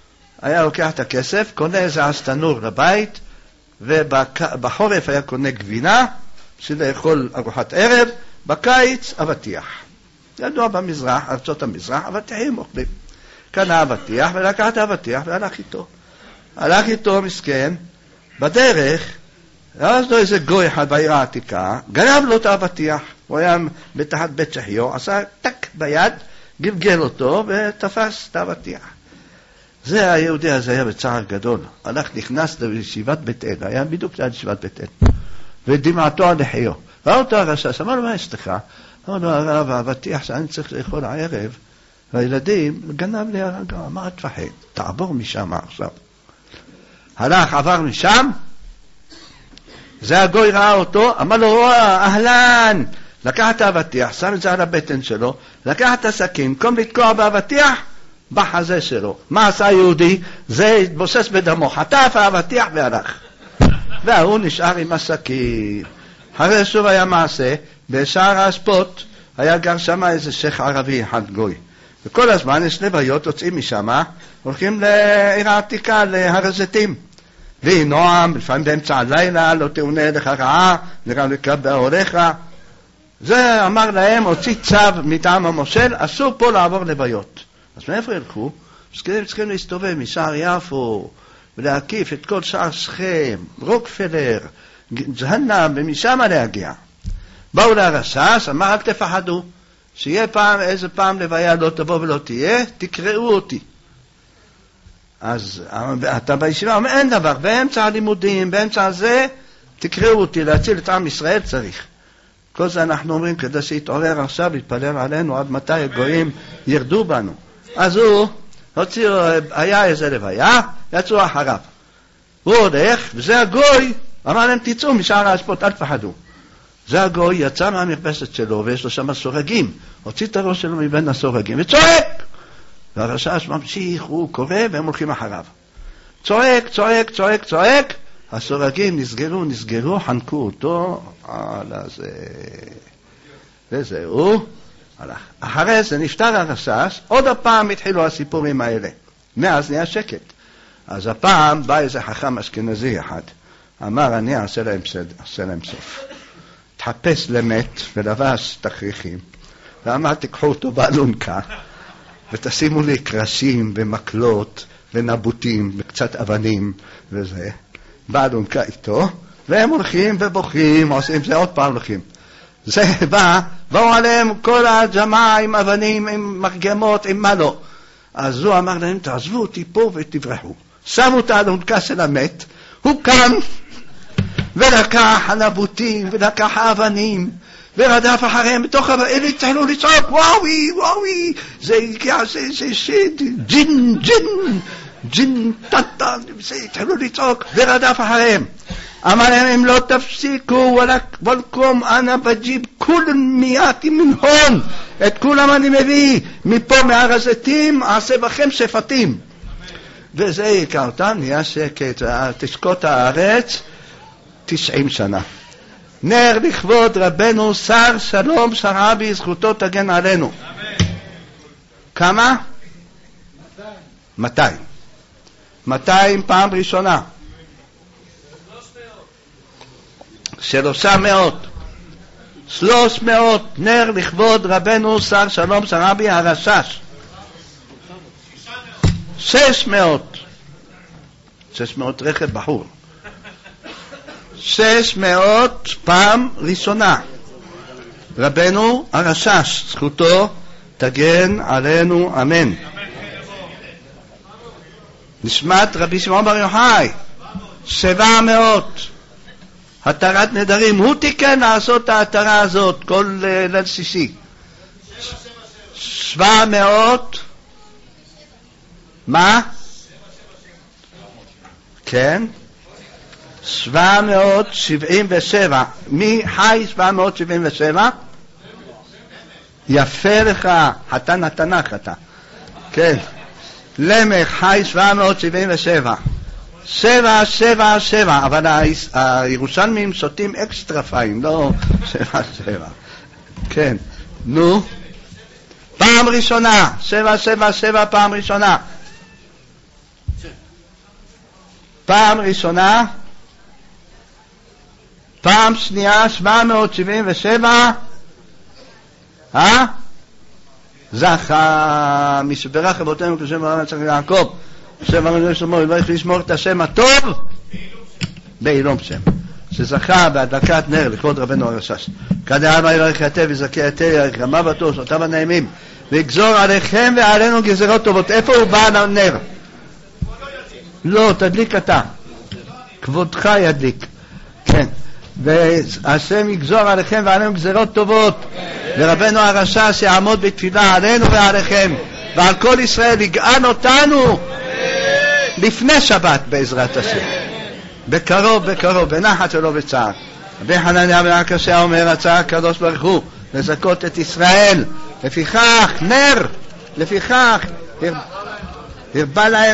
היה לוקח את הכסף, קונה איזה אסתנור לבית, ובחורף היה קונה גבינה, בשביל לאכול ארוחת ערב, בקיץ אבטיח. ידוע במזרח, ארצות המזרח, אבטיחים אוכלים. קנה אבטיח ולקח את האבטיח והלך איתו. הלך איתו מסכן, בדרך, אז לו איזה גוי אחד בעיר העתיקה, גנב לו את האבטיח, הוא היה בתחת בית שחיו, עשה טק ביד, גלגל אותו ותפס את האבטיח. זה היהודי הזה היה בצער גדול, הלך נכנס לישיבת בית אל, היה בדיוק ליד ישיבת בית אל, ודמעתו על לחיו. ראה אותו הרשש, אמר לו מה יש לך? אמר לו הרב, האבטיח שאני צריך לאכול הערב, והילדים גנב לי הרגע, אמר תפחד, תעבור משם עכשיו. הלך, עבר משם, זה הגוי ראה אותו, אמר לו, וואה, אהלן, לקח את האבטיח, שם את זה על הבטן שלו, לקח את הסכין, קום לתקוע באבטיח, בחזה שלו. מה עשה יהודי? זה התבוסס בדמו, חטף האבטיח והלך. והוא נשאר עם הסכין. אחרי שוב היה מעשה, בשער האספות, היה גם שם איזה שייך ערבי אחד גוי. וכל הזמן יש לוויות, יוצאים משם, הולכים לעיר העתיקה, להר הזיתים. והיא נועם, לפעמים באמצע הלילה, לא תאונה לך רעה, נראה לקבל הוריך. זה אמר להם, הוציא צו מטעם המושל, אסור פה לעבור לוויות. אז מאיפה ילכו? צריכים, צריכים להסתובב משער יפו, ולהקיף את כל שער שכם, רוקפלר, ג'הנם, ומשם להגיע. באו לרשש, אמר, אל תפחדו, שיהיה פעם, איזה פעם לוויה לא תבוא ולא תהיה, תקראו אותי. אז אתה בישיבה אומר, אין דבר, באמצע הלימודים, באמצע הזה, תקראו אותי, להציל את עם ישראל צריך. כל זה אנחנו אומרים, כדי שיתעורר עכשיו, יתפלל עלינו, עד מתי הגויים ירדו בנו. אז הוא הוציאו, היה איזה לוויה, יצאו אחריו. הוא הולך, וזה הגוי, אמר להם, תצאו משער האספות, אל תפחדו. זה הגוי יצא מהמרפסת שלו, ויש לו שם סורגים, הוציא את הראש שלו מבין הסורגים, וצועק! והרשש ממשיך, הוא קורא, והם הולכים אחריו. צועק, צועק, צועק, צועק, הסורגים נסגרו, נסגרו, חנקו אותו, על הזה. וזהו, הלך. אחרי זה נפטר הרשש, עוד הפעם התחילו הסיפורים האלה. מאז נהיה שקט. אז הפעם בא איזה חכם אשכנזי אחד, אמר, אני אעשה להם, אעשה להם סוף. תחפש למת ולבש תכריכים, ואמר, תיקחו אותו באלונקה, ותשימו לי קרשים ומקלות ונבוטים וקצת אבנים וזה. באלונקה איתו, והם הולכים ובוכים, עושים זה עוד פעם הולכים. זה בא, באו עליהם כל הג'מעה עם אבנים, עם מרגמות, עם מה לא. אז הוא אמר להם, תעזבו אותי פה ותברחו. שמו את האלונקה של המת, הוא קם ולקח הנבוטים ולקח האבנים, ורדף אחריהם בתוך אלה, התחילו לצעוק, וואוי, וואוי, זה הגיע, זה, זה, זה, ג'ין, ג'ין, ג'ין, טטה, זה התחילו לצעוק, ורדף אחריהם. אמר להם, אם לא תפסיקו, ולקום אנה בג'יב, כולם מייתי מנהון, את כולם אני מביא, מפה מהר הזיתים, אעשה בכם שפטים. וזה יקרתם, נהיה שקט, תשקוט הארץ, תשעים שנה. נר לכבוד רבנו שר שלום שרעבי, זכותו תגן עלינו. כמה? מאתיים. מאתיים פעם ראשונה. שלושה מאות. שלוש מאות. נר לכבוד רבנו שר שלום שרעבי הרשש. שש מאות. שש מאות רכב בחור. שש מאות פעם ראשונה. רבנו הרשש, זכותו תגן עלינו, אמן. נשמת רבי שמעון בר יוחאי, שבע מאות. התרת נדרים, הוא תיקן לעשות את ההתרה הזאת כל ליל שישי. שבע מאות. מה? כן? שבע מאות שבעים ושבע. מי חי שבע מאות שבעים ושבע? יפה לך, חתן התנ"ך אתה. כן. למך חי שבע מאות שבעים ושבע. שבע, שבע, שבע. אבל הירושלמים שותים אקסטרה פיים, לא שבע, שבע. כן. נו. פעם ראשונה. שבע, שבע, שבע פעם ראשונה. פעם ראשונה, פעם שנייה, שבע מאות שבעים ושבע, אה? זכה, מי שברך אבותינו כשם אברהם יצחק ויעקב, השם אברהם שלמה, יברך לשמור את השם הטוב בעילום שם, שזכה בהדלקת נר לכבוד רבנו הרשש. כדאמה יברך יתר ויזכה יתר, יברך רמה בטוב, אותם הנעימים, ויגזור עליכם ועלינו גזירות טובות. איפה הוא בא הנר? לא, תדליק אתה, כבודך ידליק, כן. והשם יגזור עליכם ועלינו גזירות טובות, ורבנו הרשש יעמוד בתפילה עלינו ועליכם ועל כל ישראל, יגאל אותנו לפני שבת בעזרת השם, בקרוב בקרוב, בנחת ולא בצער. רבי חנניה בן עקשיא אומר, רצה הקדוש ברוך הוא לזכות את ישראל, לפיכך נר, לפיכך הרבה להם